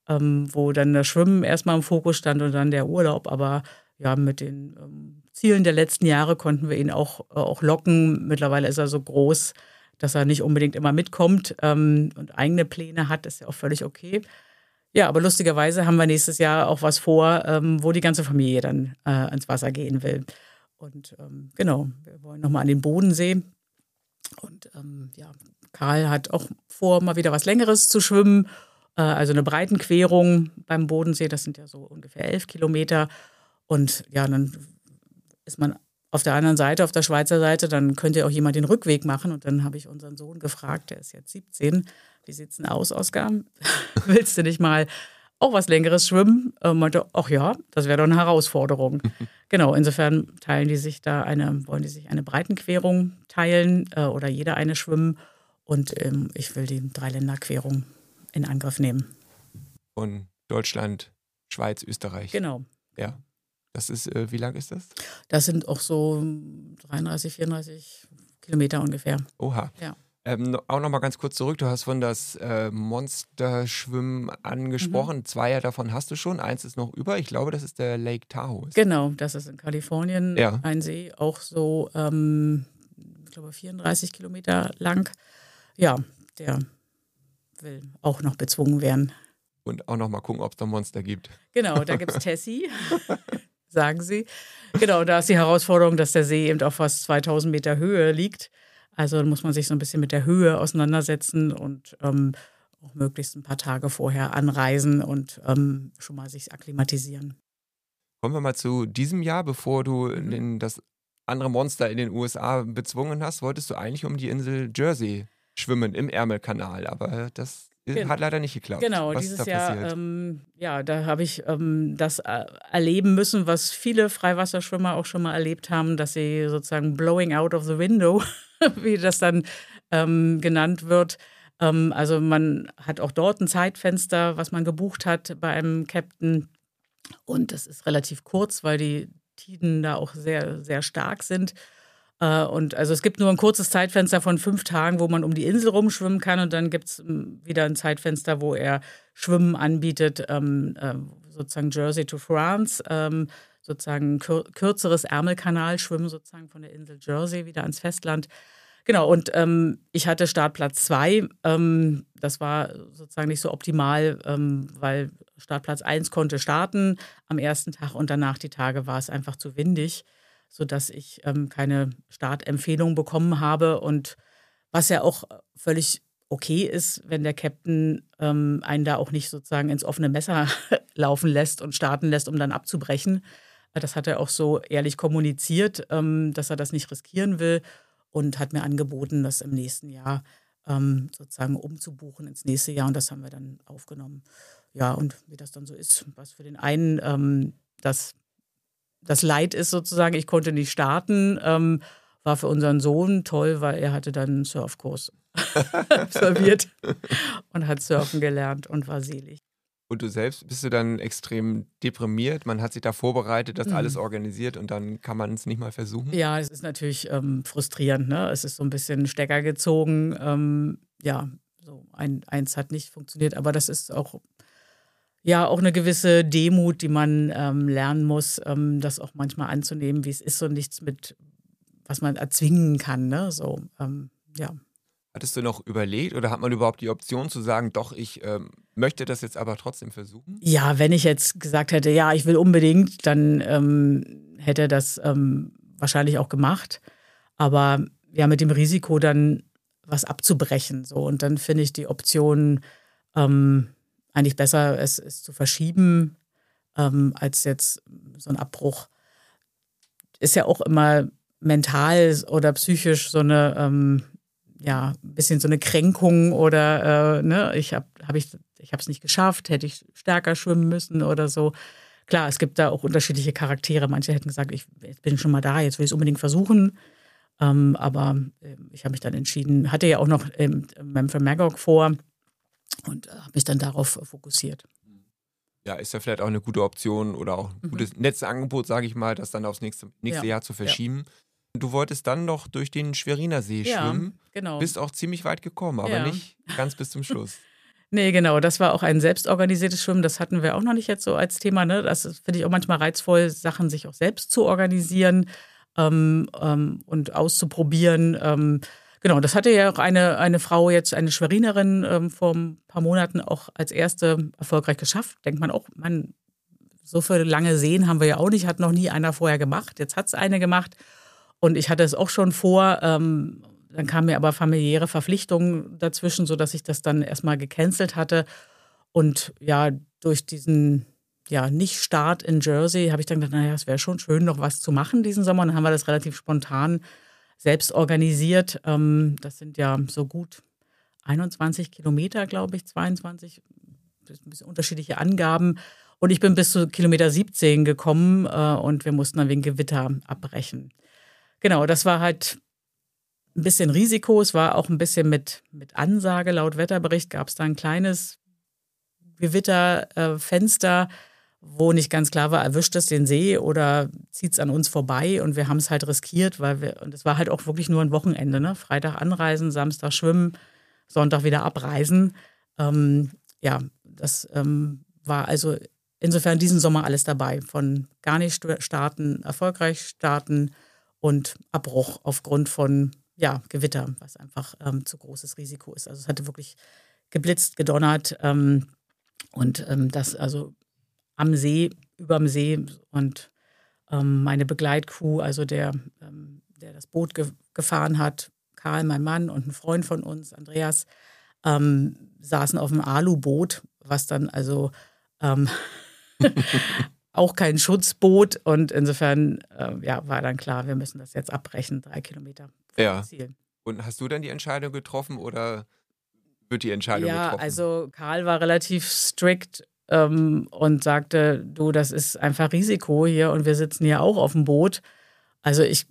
wo dann das Schwimmen erstmal im Fokus stand und dann der Urlaub, aber ja, mit den Zielen der letzten Jahre konnten wir ihn auch locken. Mittlerweile ist er so groß, dass er nicht unbedingt immer mitkommt und eigene Pläne hat, ist ja auch völlig okay. Ja, aber lustigerweise haben wir nächstes Jahr auch was vor, wo die ganze Familie dann ins Wasser gehen will. Und genau, wir wollen nochmal an den Bodensee. Und Karl hat auch vor, mal wieder was Längeres zu schwimmen. also eine Breitenquerung beim Bodensee, das sind ja so ungefähr 11 Kilometer. Und ja, dann ist man auf der anderen Seite, auf der Schweizer Seite, dann könnte ja auch jemand den Rückweg machen. Und dann habe ich unseren Sohn gefragt, der ist jetzt 17, wie sieht's denn aus, Oskar? Willst du nicht mal auch was Längeres schwimmen? Meinte, ach ja, das wäre doch eine Herausforderung. Genau, insofern wollen die sich eine Breitenquerung teilen oder jeder eine schwimmen. Und ich will die Dreiländerquerung in Angriff nehmen. Von Deutschland, Schweiz, Österreich. Genau. Ja. Das ist, wie lang ist das? Das sind auch so 33, 34 Kilometer ungefähr. Oha. Ja. Auch noch mal ganz kurz zurück. Du hast von das Monsterschwimmen angesprochen. 2 davon hast du schon. 1 ist noch über. Ich glaube, das ist der Lake Tahoe. Genau, das ist in Kalifornien ein See, auch so, ich glaube, 34 Kilometer lang. Ja, der will auch noch bezwungen werden. Und auch noch mal gucken, ob es da Monster gibt. Genau, da gibt es Tessie, sagen sie. Genau, da ist die Herausforderung, dass der See eben auf fast 2000 Meter Höhe liegt. Also muss man sich so ein bisschen mit der Höhe auseinandersetzen und auch möglichst ein paar Tage vorher anreisen und schon mal sich akklimatisieren. Kommen wir mal zu diesem Jahr, bevor du das andere Monster in den USA bezwungen hast, wolltest du eigentlich um die Insel Jersey schwimmen im Ärmelkanal, aber das hat leider nicht geklappt. Genau, was dieses ist da Jahr, passiert? da habe ich das erleben müssen, was viele Freiwasserschwimmer auch schon mal erlebt haben, dass sie sozusagen blowing out of the window, wie das dann genannt wird. Also man hat auch dort ein Zeitfenster, was man gebucht hat bei einem Captain. Und das ist relativ kurz, weil die Tiden da auch sehr, sehr stark sind. Und also es gibt nur ein kurzes Zeitfenster von 5 Tagen, wo man um die Insel rumschwimmen kann. Und dann gibt es wieder ein Zeitfenster, wo er Schwimmen anbietet, sozusagen Jersey to France, sozusagen kürzeres Ärmelkanalschwimmen sozusagen von der Insel Jersey wieder ans Festland. Genau, und ich hatte Startplatz 2. Das war sozusagen nicht so optimal, weil Startplatz 1 konnte starten am ersten Tag und danach die Tage war es einfach zu windig, sodass ich keine Startempfehlung bekommen habe. Und was ja auch völlig okay ist, wenn der Captain einen da auch nicht sozusagen ins offene Messer laufen lässt und starten lässt, um dann abzubrechen. Das hat er auch so ehrlich kommuniziert, dass er das nicht riskieren will und hat mir angeboten, das im nächsten Jahr sozusagen umzubuchen ins nächste Jahr. Und das haben wir dann aufgenommen. Ja, und wie das dann so ist, was für den einen das Leid ist sozusagen, ich konnte nicht starten, war für unseren Sohn toll, weil er hatte dann einen Surfkurs absolviert und hat surfen gelernt und war selig. Und du selbst, bist du dann extrem deprimiert? Man hat sich da vorbereitet, das alles organisiert und dann kann man es nicht mal versuchen? Ja, es ist natürlich frustrierend, ne? Es ist so ein bisschen Stecker gezogen. Ja, so eins hat nicht funktioniert, aber das ist auch eine gewisse Demut, die man lernen muss, das auch manchmal anzunehmen, wie es ist und nichts mit, was man erzwingen kann, ne? So, ja. Hattest du noch überlegt oder hat man überhaupt die Option zu sagen, doch, ich möchte das jetzt aber trotzdem versuchen? Ja, wenn ich jetzt gesagt hätte, ja, ich will unbedingt, dann hätte er das wahrscheinlich auch gemacht. Aber ja, mit dem Risiko dann was abzubrechen. So. Und dann finde ich die Option eigentlich besser, es zu verschieben, als jetzt so ein Abbruch. Ist ja auch immer mental oder psychisch so eine ein bisschen so eine Kränkung oder ich habe es nicht geschafft, hätte ich stärker schwimmen müssen oder so. Klar, es gibt da auch unterschiedliche Charaktere. Manche hätten gesagt, ich bin schon mal da, jetzt will ich es unbedingt versuchen. Aber ich habe mich dann entschieden, hatte ja auch noch Memphrey Magog vor und habe mich dann darauf fokussiert. Ja, ist ja vielleicht auch eine gute Option oder auch ein gutes Netzangebot, sage ich mal, das dann aufs nächste Jahr zu verschieben. Ja. Du wolltest dann noch durch den Schweriner See schwimmen. Genau. Bist auch ziemlich weit gekommen, aber nicht ganz bis zum Schluss. Nee, genau. Das war auch ein selbstorganisiertes Schwimmen. Das hatten wir auch noch nicht jetzt so als Thema. Ne? Das finde ich auch manchmal reizvoll, Sachen sich auch selbst zu organisieren und auszuprobieren. Genau, das hatte ja auch eine Frau jetzt, eine Schwerinerin vor ein paar Monaten auch als erste erfolgreich geschafft. Denkt man auch, so viele lange Seen haben wir ja auch nicht, hat noch nie einer vorher gemacht. Jetzt hat es eine gemacht. Und ich hatte es auch schon vor, dann kamen mir aber familiäre Verpflichtungen dazwischen, sodass ich das dann erstmal gecancelt hatte. Und ja, durch diesen Nicht-Start in Jersey habe ich dann gedacht, naja, es wäre schon schön, noch was zu machen diesen Sommer. Und dann haben wir das relativ spontan selbst organisiert. Das sind ja so gut 21 Kilometer, glaube ich, 22, ein bisschen unterschiedliche Angaben. Und ich bin bis zu Kilometer 17 gekommen und wir mussten dann wegen Gewitter abbrechen. Genau, das war halt ein bisschen Risiko. Es war auch ein bisschen mit Ansage. Laut Wetterbericht gab es da ein kleines Gewitterfenster, wo nicht ganz klar war, erwischt es den See oder zieht es an uns vorbei. Und wir haben es halt riskiert, und es war halt auch wirklich nur ein Wochenende. Ne? Freitag anreisen, Samstag schwimmen, Sonntag wieder abreisen. Das war also insofern diesen Sommer alles dabei. Von gar nicht starten, erfolgreich starten und Abbruch aufgrund von Gewitter, was einfach zu großes Risiko ist. Also es hatte wirklich geblitzt, gedonnert und das also am See, überm See und meine Begleitcrew, also der das Boot gefahren hat, Karl, mein Mann und ein Freund von uns, Andreas, saßen auf dem Aluboot, was dann also auch kein Schutzboot und insofern war dann klar, wir müssen das jetzt abbrechen, 3 Kilometer vor dem Ziel. Und hast du dann die Entscheidung getroffen oder wird die Entscheidung getroffen? Ja, also Karl war relativ strikt und sagte, du, das ist einfach Risiko hier und wir sitzen hier auch auf dem Boot. Also ich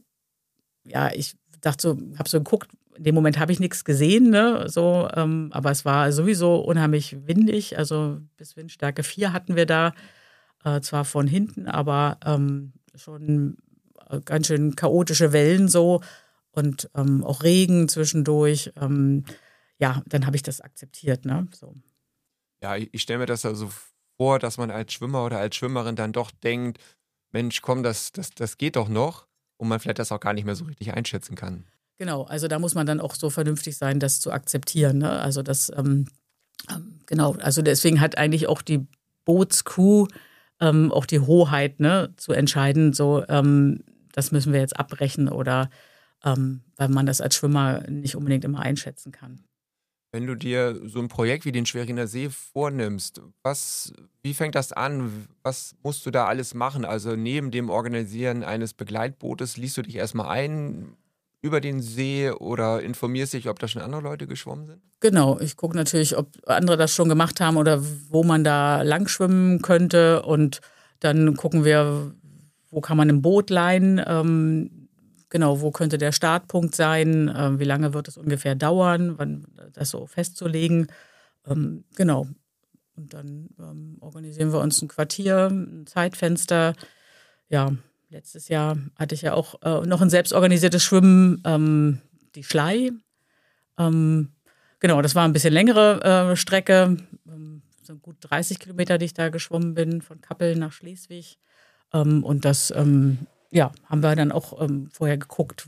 dachte so, habe so geguckt, in dem Moment habe ich nichts gesehen, ne, so, aber es war sowieso unheimlich windig, also bis Windstärke 4 hatten wir da, zwar von hinten, aber schon ganz schön chaotische Wellen so und auch Regen zwischendurch. Dann habe ich das akzeptiert, ne, so. Ja, ich stelle mir das also vor, dass man als Schwimmer oder als Schwimmerin dann doch denkt, Mensch, komm, das geht doch noch und man vielleicht das auch gar nicht mehr so richtig einschätzen kann. Genau, also da muss man dann auch so vernünftig sein, das zu akzeptieren, ne? Also das, genau, also deswegen hat eigentlich auch die Bootscrew auch die Hoheit, ne, zu entscheiden, so, das müssen wir jetzt abbrechen oder weil man das als Schwimmer nicht unbedingt immer einschätzen kann. Wenn du dir so ein Projekt wie den Schweriner See vornimmst, wie fängt das an? Was musst du da alles machen? Also neben dem Organisieren eines Begleitbootes liest du dich erstmal ein über den See oder informierst dich, ob da schon andere Leute geschwommen sind? Genau, ich gucke natürlich, ob andere das schon gemacht haben oder wo man da lang schwimmen könnte und dann gucken wir, wo kann man ein Boot leihen, genau, wo könnte der Startpunkt sein, wie lange wird es ungefähr dauern, wann das so festzulegen, genau. Und dann organisieren wir uns ein Quartier, ein Zeitfenster, ja. Letztes Jahr hatte ich ja auch noch ein selbstorganisiertes Schwimmen, die Schlei. Genau, das war ein bisschen längere Strecke, so gut 30 Kilometer, die ich da geschwommen bin, von Kappeln nach Schleswig. Und das haben wir dann auch vorher geguckt.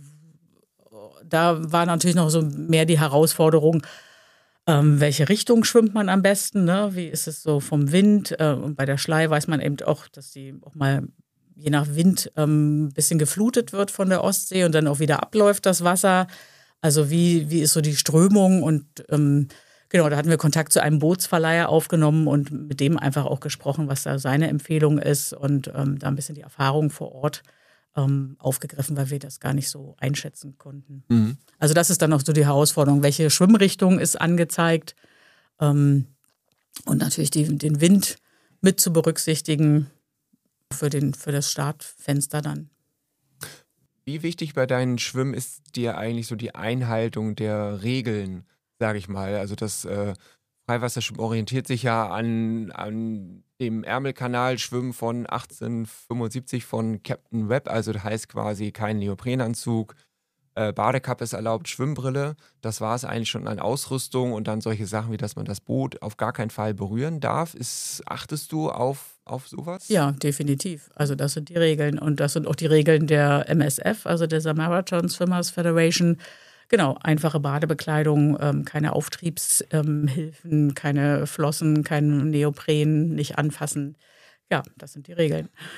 Da war natürlich noch so mehr die Herausforderung, welche Richtung schwimmt man am besten, ne? Wie ist es so vom Wind? Und bei der Schlei weiß man eben auch, dass die auch mal je nach Wind ein bisschen geflutet wird von der Ostsee und dann auch wieder abläuft das Wasser. Also wie ist so die Strömung? Und genau, da hatten wir Kontakt zu einem Bootsverleiher aufgenommen und mit dem einfach auch gesprochen, was da seine Empfehlung ist und da ein bisschen die Erfahrung vor Ort aufgegriffen, weil wir das gar nicht so einschätzen konnten. Mhm. Also das ist dann auch so die Herausforderung, welche Schwimmrichtung ist angezeigt und natürlich den Wind mit zu berücksichtigen für das Startfenster dann. Wie wichtig bei deinen Schwimmen ist dir eigentlich so die Einhaltung der Regeln, sage ich mal? Also das Freiwasserschwimmen orientiert sich ja an dem Ärmelkanalschwimmen von 1875 von Captain Webb. Also das heißt quasi kein Neoprenanzug, Badekappe ist erlaubt, Schwimmbrille. Das war es eigentlich schon an Ausrüstung und dann solche Sachen wie, dass man das Boot auf gar keinen Fall berühren darf. Achtest du auf sowas? Ja, definitiv. Also das sind die Regeln und das sind auch die Regeln der MSF, also der Marathon Swimmers Federation. Genau, einfache Badebekleidung, keine Auftriebshilfen, keine Flossen, kein Neopren, nicht anfassen. Ja, das sind die Regeln.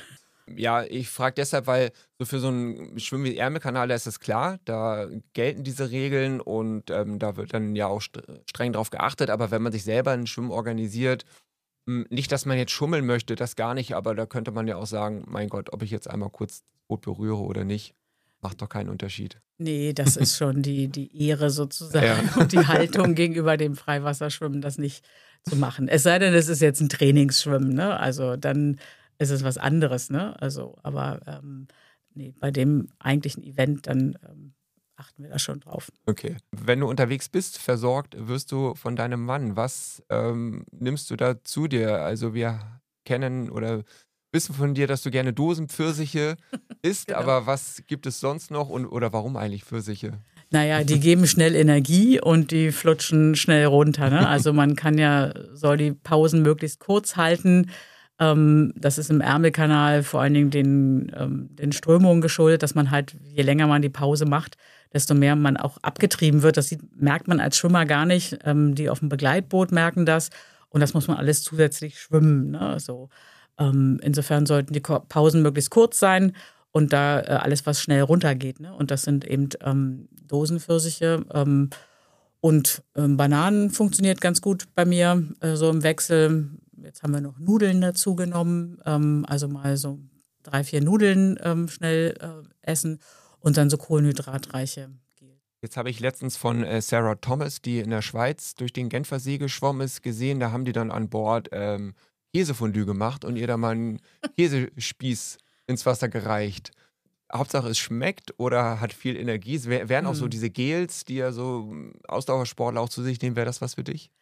Ja, ich frage deshalb, weil so für so einen Schwimmen wie Ärmelkanal, da ist das klar, da gelten diese Regeln und da wird dann ja auch streng drauf geachtet. Aber wenn man sich selber einen Schwimmen organisiert, nicht, dass man jetzt schummeln möchte, das gar nicht, aber da könnte man ja auch sagen, mein Gott, ob ich jetzt einmal kurz das Boot berühre oder nicht, macht doch keinen Unterschied. Nee, das ist schon die Ehre sozusagen Ja. und die Haltung gegenüber dem Freiwasserschwimmen, das nicht zu machen. Es sei denn, es ist jetzt ein Trainingsschwimmen, ne? Also dann ist es was anderes, ne? Also, aber nee, bei dem eigentlichen Event, dann achten wir da schon drauf. Okay. Wenn du unterwegs bist, versorgt wirst du von deinem Mann. Was nimmst du da zu dir? Also wir kennen oder wissen von dir, dass du gerne Dosenpfirsiche isst, Genau. aber was gibt es sonst noch oder warum eigentlich Pfirsiche? Naja, die geben schnell Energie und die flutschen schnell runter, ne? Also man soll die Pausen möglichst kurz halten. Das ist im Ärmelkanal vor allen Dingen den Strömungen geschuldet, dass man halt, je länger man die Pause macht, desto mehr man auch abgetrieben wird. Merkt man als Schwimmer gar nicht. Die auf dem Begleitboot merken das. Und das muss man alles zusätzlich schwimmen, ne? Also, insofern sollten die Pausen möglichst kurz sein und da alles, was schnell runtergeht, ne? Und das sind eben Dosenpfirsiche. Und Bananen funktioniert ganz gut bei mir, so im Wechsel. Jetzt haben wir noch Nudeln dazu genommen, also mal so 3, 4 Nudeln schnell essen und dann so kohlenhydratreiche Gel. Jetzt habe ich letztens von Sarah Thomas, die in der Schweiz durch den Genfersee geschwommen ist, gesehen. Da haben die dann an Bord Käsefondue gemacht und ihr da mal einen Käsespieß ins Wasser gereicht. Hauptsache es schmeckt oder hat viel Energie. Es wären auch so diese Gels, die ja so Ausdauersportler auch zu sich nehmen. Wäre das was für dich?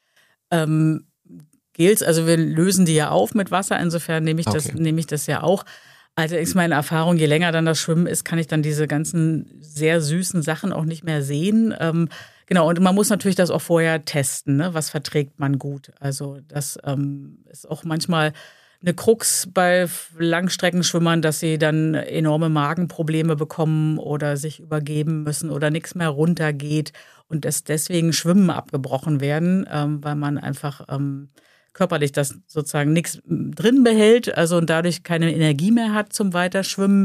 Gels, also wir lösen die ja auf mit Wasser, insofern nehme ich das ja auch. Also ist meine Erfahrung, je länger dann das Schwimmen ist, kann ich dann diese ganzen sehr süßen Sachen auch nicht mehr sehen. Genau, und man muss natürlich das auch vorher testen, ne? Was verträgt man gut. Also das ist auch manchmal eine Krux bei Langstreckenschwimmern, dass sie dann enorme Magenprobleme bekommen oder sich übergeben müssen oder nichts mehr runtergeht und dass deswegen Schwimmen abgebrochen werden, weil man einfach körperlich das sozusagen nichts drin behält, also und dadurch keine Energie mehr hat zum Weiterschwimmen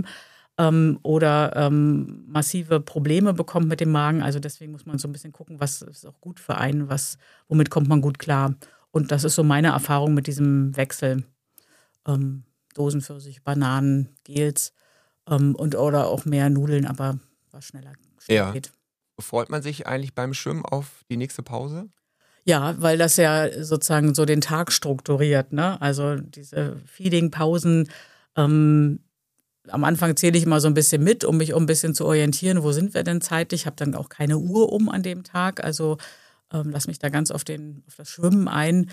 oder massive Probleme bekommt mit dem Magen. Also deswegen muss man so ein bisschen gucken, was ist auch gut für einen, womit kommt man gut klar. Und das ist so meine Erfahrung mit diesem Wechsel. Dosenpfirsich, Bananen, Gels oder auch mehr Nudeln, aber was schneller geht. Freut man sich eigentlich beim Schwimmen auf die nächste Pause? Ja, weil das ja sozusagen so den Tag strukturiert, ne? Also diese Feeding-Pausen, am Anfang zähle ich immer so ein bisschen mit, um mich ein bisschen zu orientieren, wo sind wir denn zeitlich? Ich habe dann auch keine Uhr an dem Tag, also lass mich da ganz auf das Schwimmen ein.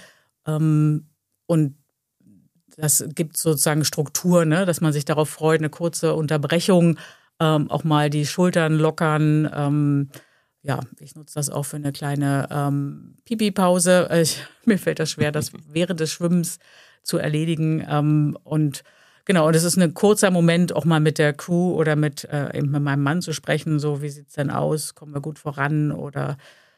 Und das gibt sozusagen Struktur, ne? Dass man sich darauf freut, eine kurze Unterbrechung, auch mal die Schultern lockern. Ja, ich nutze das auch für eine kleine Pipi-Pause. Mir fällt das schwer, das während des Schwimmens zu erledigen. Und genau, und es ist ein kurzer Moment, auch mal mit der Crew oder eben mit meinem Mann zu sprechen, so wie sieht es denn aus, kommen wir gut voran oder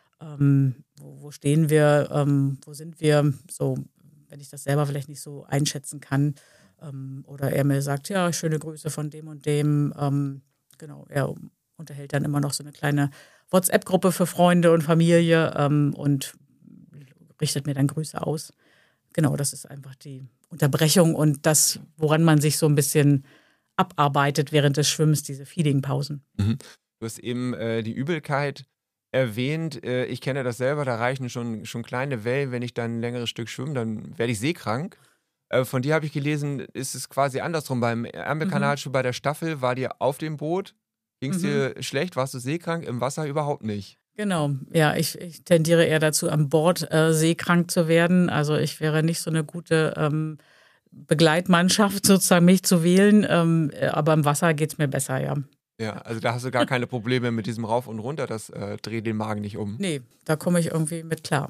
wo stehen wir, wo sind wir, so, wenn ich das selber vielleicht nicht so einschätzen kann. Oder er mir sagt, ja, schöne Grüße von dem und dem. Genau, er unterhält dann immer noch so eine kleine WhatsApp-Gruppe für Freunde und Familie und richtet mir dann Grüße aus. Genau, das ist einfach die Unterbrechung und das, woran man sich so ein bisschen abarbeitet während des Schwimmens, diese Feeding-Pausen. Mhm. Du hast eben die Übelkeit erwähnt. Ich kenne das selber, da reichen schon kleine Wellen. Wenn ich dann ein längeres Stück schwimme, dann werde ich seekrank. Von dir habe ich gelesen, ist es quasi andersrum. Beim Ärmelkanal, schon bei der Staffel, war dir auf dem Boot, ging es dir schlecht, warst du seekrank, im Wasser überhaupt nicht? Genau, ja, ich tendiere eher dazu, an Bord seekrank zu werden. Also ich wäre nicht so eine gute Begleitmannschaft, sozusagen mich zu wählen, aber im Wasser geht es mir besser, ja. Ja, also da hast du gar keine Probleme mit diesem Rauf und Runter, das dreht den Magen nicht um. Nee, da komme ich irgendwie mit klar.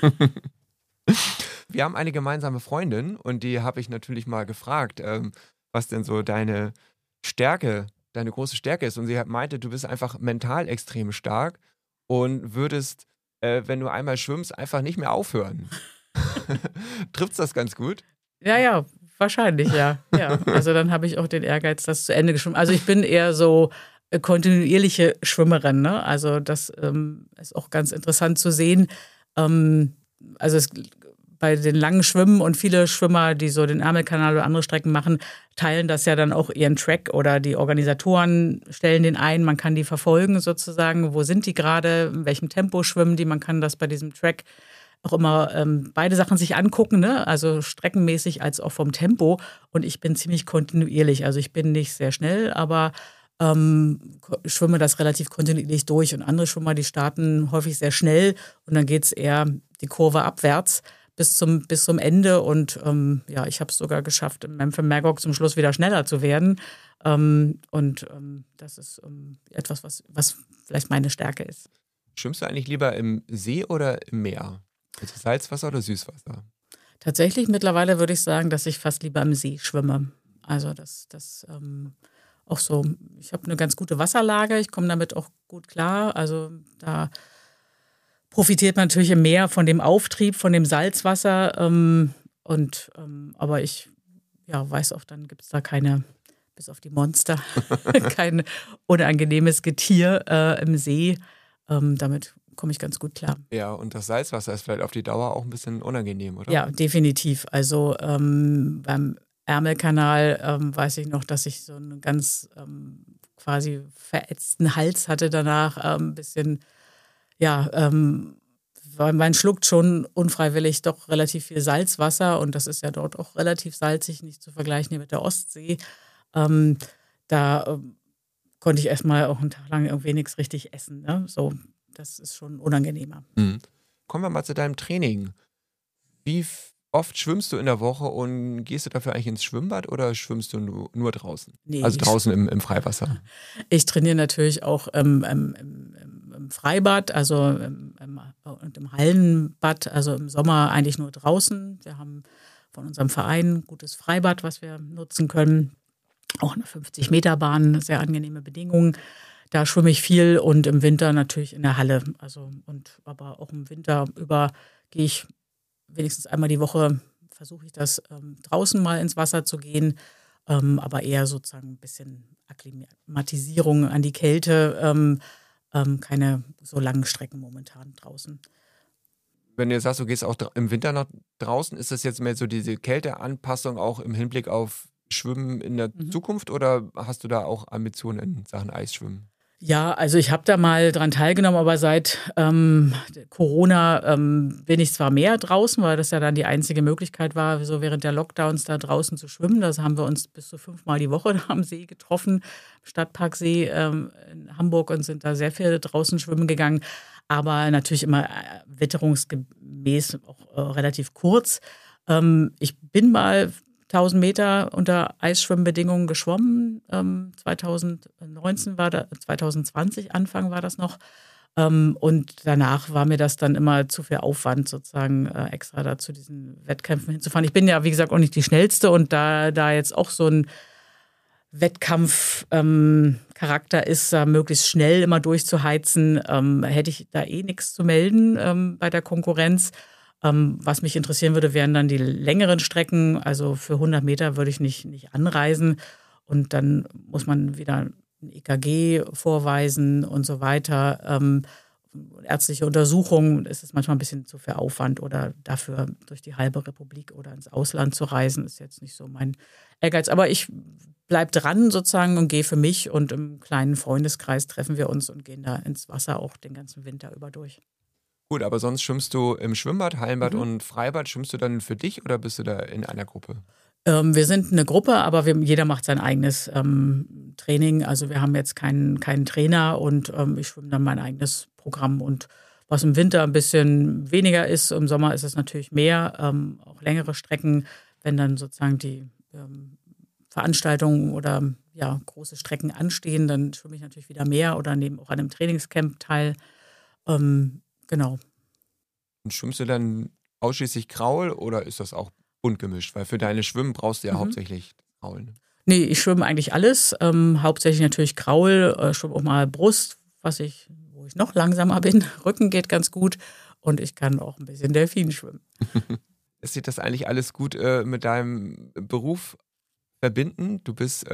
Wir haben eine gemeinsame Freundin und die habe ich natürlich mal gefragt, was denn so deine große Stärke ist. Und sie meinte, du bist einfach mental extrem stark und würdest, wenn du einmal schwimmst, einfach nicht mehr aufhören. Trifft's das ganz gut? Ja, Wahrscheinlich, ja. Ja. Also dann habe ich auch den Ehrgeiz, das zu Ende geschwommen. Also ich bin eher so kontinuierliche Schwimmerin, ne? Also das ist auch ganz interessant zu sehen. Also bei den langen Schwimmen und viele Schwimmer, die so den Ärmelkanal oder andere Strecken machen, teilen das ja dann auch ihren Track oder die Organisatoren stellen den ein. Man kann die verfolgen sozusagen. Wo sind die gerade? In welchem Tempo schwimmen die? Man kann das bei diesem Track auch immer beide Sachen sich angucken, ne? Also streckenmäßig als auch vom Tempo. Und ich bin ziemlich kontinuierlich. Also ich bin nicht sehr schnell, aber schwimme das relativ kontinuierlich durch. Und andere Schwimmer, die starten häufig sehr schnell und dann geht es eher die Kurve abwärts bis zum Ende. Und ja, ich habe es sogar geschafft, im Memphi Magog zum Schluss wieder schneller zu werden. Das ist etwas, was vielleicht meine Stärke ist. Schwimmst du eigentlich lieber im See oder im Meer? Also Salzwasser oder Süßwasser? Tatsächlich mittlerweile würde ich sagen, dass ich fast lieber im See schwimme. Also das auch so, ich habe eine ganz gute Wasserlage, ich komme damit auch gut klar. Also da profitiert man natürlich im Meer von dem Auftrieb, von dem Salzwasser. Aber ich weiß auch, dann gibt es da keine, bis auf die Monster, kein unangenehmes Getier im See. Damit komme ich ganz gut klar. Ja, und das Salzwasser ist vielleicht auf die Dauer auch ein bisschen unangenehm, oder? Ja, definitiv. Also beim Ärmelkanal weiß ich noch, dass ich so einen ganz quasi verätzten Hals hatte danach. Ein bisschen, weil man schluckt schon unfreiwillig doch relativ viel Salzwasser und das ist ja dort auch relativ salzig, nicht zu vergleichen hier mit der Ostsee. Da konnte ich erstmal auch einen Tag lang irgendwie nichts richtig essen. Ne? So, das ist schon unangenehmer. Mhm. Kommen wir mal zu deinem Training. Wie oft schwimmst du in der Woche und gehst du dafür eigentlich ins Schwimmbad oder schwimmst du nur draußen? Nee, also draußen im Freiwasser? Ich trainiere natürlich auch im Freibad, also im Hallenbad, also im Sommer eigentlich nur draußen. Wir haben von unserem Verein ein gutes Freibad, was wir nutzen können. Auch eine 50-Meter-Bahn, sehr angenehme Bedingungen. Da schwimme ich viel und im Winter natürlich in der Halle. Aber auch im Winter über gehe ich wenigstens einmal die Woche, versuche ich das draußen mal ins Wasser zu gehen, aber eher sozusagen ein bisschen Akklimatisierung an die Kälte, keine so langen Strecken momentan draußen. Wenn du sagst, du gehst auch im Winter nach draußen, ist das jetzt mehr so diese Kälteanpassung auch im Hinblick auf Schwimmen in der Zukunft oder hast du da auch Ambitionen in Sachen Eisschwimmen? Ja, also ich habe da mal dran teilgenommen, aber seit Corona bin ich zwar mehr draußen, weil das ja dann die einzige Möglichkeit war, so während der Lockdowns da draußen zu schwimmen. Das haben wir uns bis zu 5-mal die Woche am See getroffen, Stadtparksee in Hamburg und sind da sehr viel draußen schwimmen gegangen. Aber natürlich immer witterungsgemäß auch relativ kurz. Ich bin mal 1000 Meter unter Eisschwimmbedingungen geschwommen. 2019 2020 Anfang war das noch. Und danach war mir das dann immer zu viel Aufwand, sozusagen extra da zu diesen Wettkämpfen hinzufahren. Ich bin ja, wie gesagt, auch nicht die Schnellste und da jetzt auch so ein Wettkampfcharakter ist, da möglichst schnell immer durchzuheizen, hätte ich da nichts zu melden bei der Konkurrenz. Was mich interessieren würde, wären dann die längeren Strecken. Also für 100 Meter würde ich nicht anreisen. Und dann muss man wieder ein EKG vorweisen und so weiter. Ärztliche Untersuchungen ist es manchmal ein bisschen zu viel Aufwand oder dafür durch die halbe Republik oder ins Ausland zu reisen, ist jetzt nicht so mein Ehrgeiz. Aber ich bleibe dran sozusagen und gehe für mich und im kleinen Freundeskreis treffen wir uns und gehen da ins Wasser auch den ganzen Winter über durch. Gut, aber sonst schwimmst du im Schwimmbad, Hallenbad und Freibad. Schwimmst du dann für dich oder bist du da in einer Gruppe? Wir sind eine Gruppe, aber jeder macht sein eigenes Training. Also wir haben jetzt keinen Trainer und ich schwimme dann mein eigenes Programm. Und was im Winter ein bisschen weniger ist, im Sommer ist es natürlich mehr, auch längere Strecken. Wenn dann sozusagen die Veranstaltungen oder große Strecken anstehen, dann schwimme ich natürlich wieder mehr oder nehme auch an einem Trainingscamp teil. Genau. Und schwimmst du dann ausschließlich Kraul oder ist das auch bunt gemischt? Weil für deine Schwimmen brauchst du ja hauptsächlich Kraul. Ne? Nee, ich schwimme eigentlich alles. Hauptsächlich natürlich Kraul, schwimme auch mal Brust, wo ich noch langsamer bin. Rücken geht ganz gut und ich kann auch ein bisschen Delfin schwimmen. lässt sich das eigentlich alles gut mit deinem Beruf verbinden? Du bist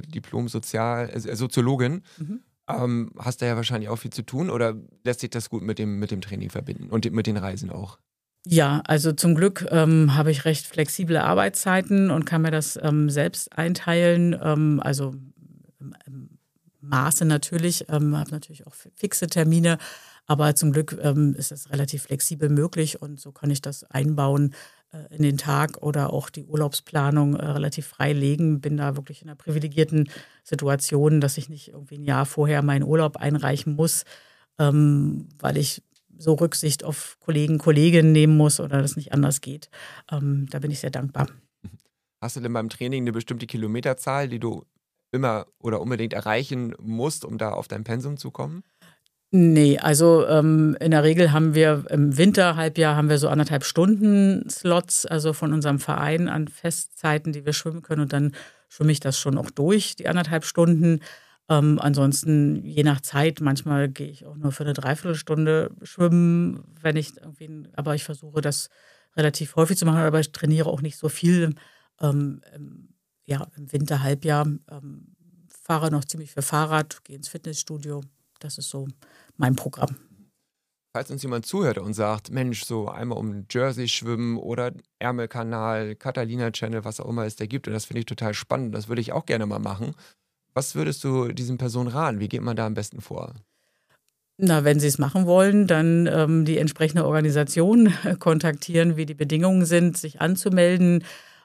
Soziologin. Hast da ja wahrscheinlich auch viel zu tun oder lässt sich das gut mit dem Training verbinden und mit den Reisen auch? Ja, also zum Glück habe ich recht flexible Arbeitszeiten und kann mir das selbst einteilen. Also im Maße natürlich, habe natürlich auch fixe Termine, aber zum Glück ist das relativ flexibel möglich und so kann ich das einbauen in den Tag oder auch die Urlaubsplanung relativ frei legen. Bin da wirklich in einer privilegierten Situation, dass ich nicht irgendwie ein Jahr vorher meinen Urlaub einreichen muss, weil ich so Rücksicht auf Kollegen, Kolleginnen nehmen muss oder das nicht anders geht. Da bin ich sehr dankbar. Hast du denn beim Training eine bestimmte Kilometerzahl, die du immer oder unbedingt erreichen musst, um da auf dein Pensum zu kommen? Nee, also in der Regel haben wir im Winterhalbjahr haben wir so 1,5 Stunden Slots, also von unserem Verein an Festzeiten, die wir schwimmen können. Und dann schwimme ich das schon auch durch, die 1,5 Stunden. Ansonsten, je nach Zeit, manchmal gehe ich auch nur für eine Dreiviertelstunde schwimmen, wenn ich aber ich versuche das relativ häufig zu machen, aber ich trainiere auch nicht so viel. Im Winterhalbjahr fahre noch ziemlich viel Fahrrad, gehe ins Fitnessstudio. Das ist so mein Programm. Falls uns jemand zuhört und sagt, Mensch, so einmal um Jersey schwimmen oder Ärmelkanal, Catalina Channel, was auch immer es da gibt, und das finde ich total spannend, das würde ich auch gerne mal machen. Was würdest du diesen Personen raten? Wie geht man da am besten vor? Na, wenn sie es machen wollen, dann die entsprechende Organisation kontaktieren, wie die Bedingungen sind, sich anzumelden.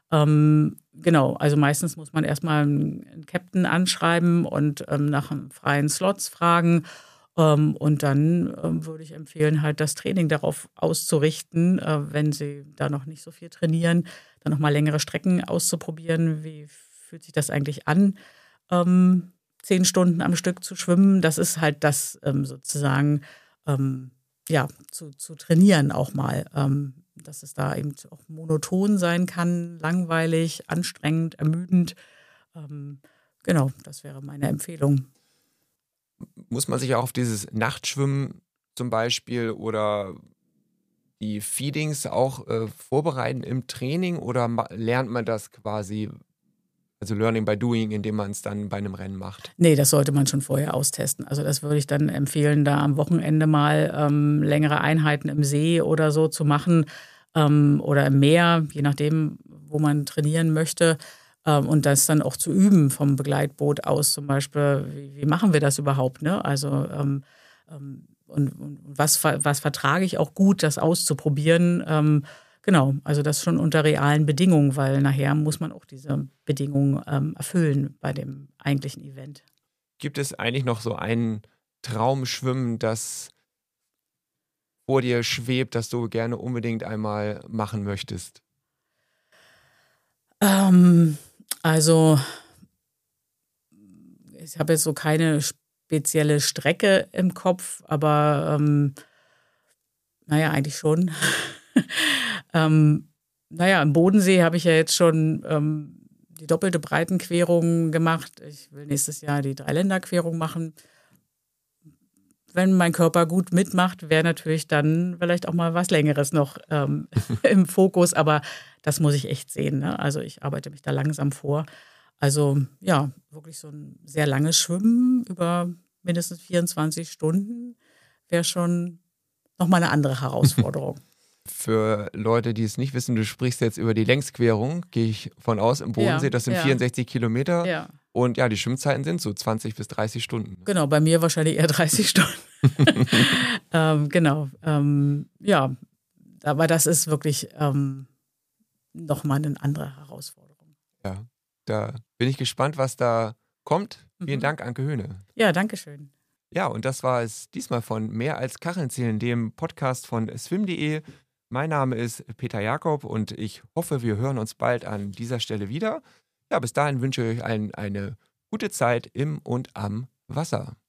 Genau, also meistens muss man erstmal einen Captain anschreiben und nach freien Slots fragen. Und dann würde ich empfehlen, halt das Training darauf auszurichten, wenn sie da noch nicht so viel trainieren, dann nochmal längere Strecken auszuprobieren. Wie fühlt sich das eigentlich an, 10 Stunden am Stück zu schwimmen? Das ist halt das sozusagen, zu trainieren auch mal. Dass es da eben auch monoton sein kann, langweilig, anstrengend, ermüdend. Genau, das wäre meine Empfehlung. Muss man sich auch auf dieses Nachtschwimmen zum Beispiel oder die Feedings auch vorbereiten im Training oder lernt man das quasi, also Learning by Doing, indem man es dann bei einem Rennen macht? Nee, das sollte man schon vorher austesten. Also das würde ich dann empfehlen, da am Wochenende mal längere Einheiten im See oder so zu machen oder im Meer, je nachdem, wo man trainieren möchte. Und das dann auch zu üben vom Begleitboot aus zum Beispiel. Wie machen wir das überhaupt? Ne? Also und was vertrage ich auch gut, das auszuprobieren. Genau, also das schon unter realen Bedingungen, weil nachher muss man auch diese Bedingungen erfüllen bei dem eigentlichen Event. Gibt es eigentlich noch so ein Traumschwimmen, das vor dir schwebt, das du gerne unbedingt einmal machen möchtest? Also ich habe jetzt so keine spezielle Strecke im Kopf, aber eigentlich schon. Im Bodensee habe ich ja jetzt schon die doppelte Breitenquerung gemacht. Ich will nächstes Jahr die Dreiländerquerung machen. Wenn mein Körper gut mitmacht, wäre natürlich dann vielleicht auch mal was Längeres noch im Fokus. Aber das muss ich echt sehen. Ne? Also ich arbeite mich da langsam vor. Also ja, wirklich so ein sehr langes Schwimmen über mindestens 24 Stunden wäre schon nochmal eine andere Herausforderung. Für Leute, die es nicht wissen, du sprichst jetzt über die Längsquerung, gehe ich von aus, im Bodensee. Das sind 64 Kilometer. Ja. Und ja, die Schwimmzeiten sind so 20 bis 30 Stunden. Genau, bei mir wahrscheinlich eher 30 Stunden. Genau. Aber das ist wirklich nochmal eine andere Herausforderung. Ja, da bin ich gespannt, was da kommt. Vielen Dank, Anke Höhne. Ja, danke schön. Ja, und das war es diesmal von Mehr als Kacheln zählen, dem Podcast von swim.de. Mein Name ist Peter Jakob und ich hoffe, wir hören uns bald an dieser Stelle wieder. Ja, bis dahin wünsche ich euch allen eine gute Zeit im und am Wasser.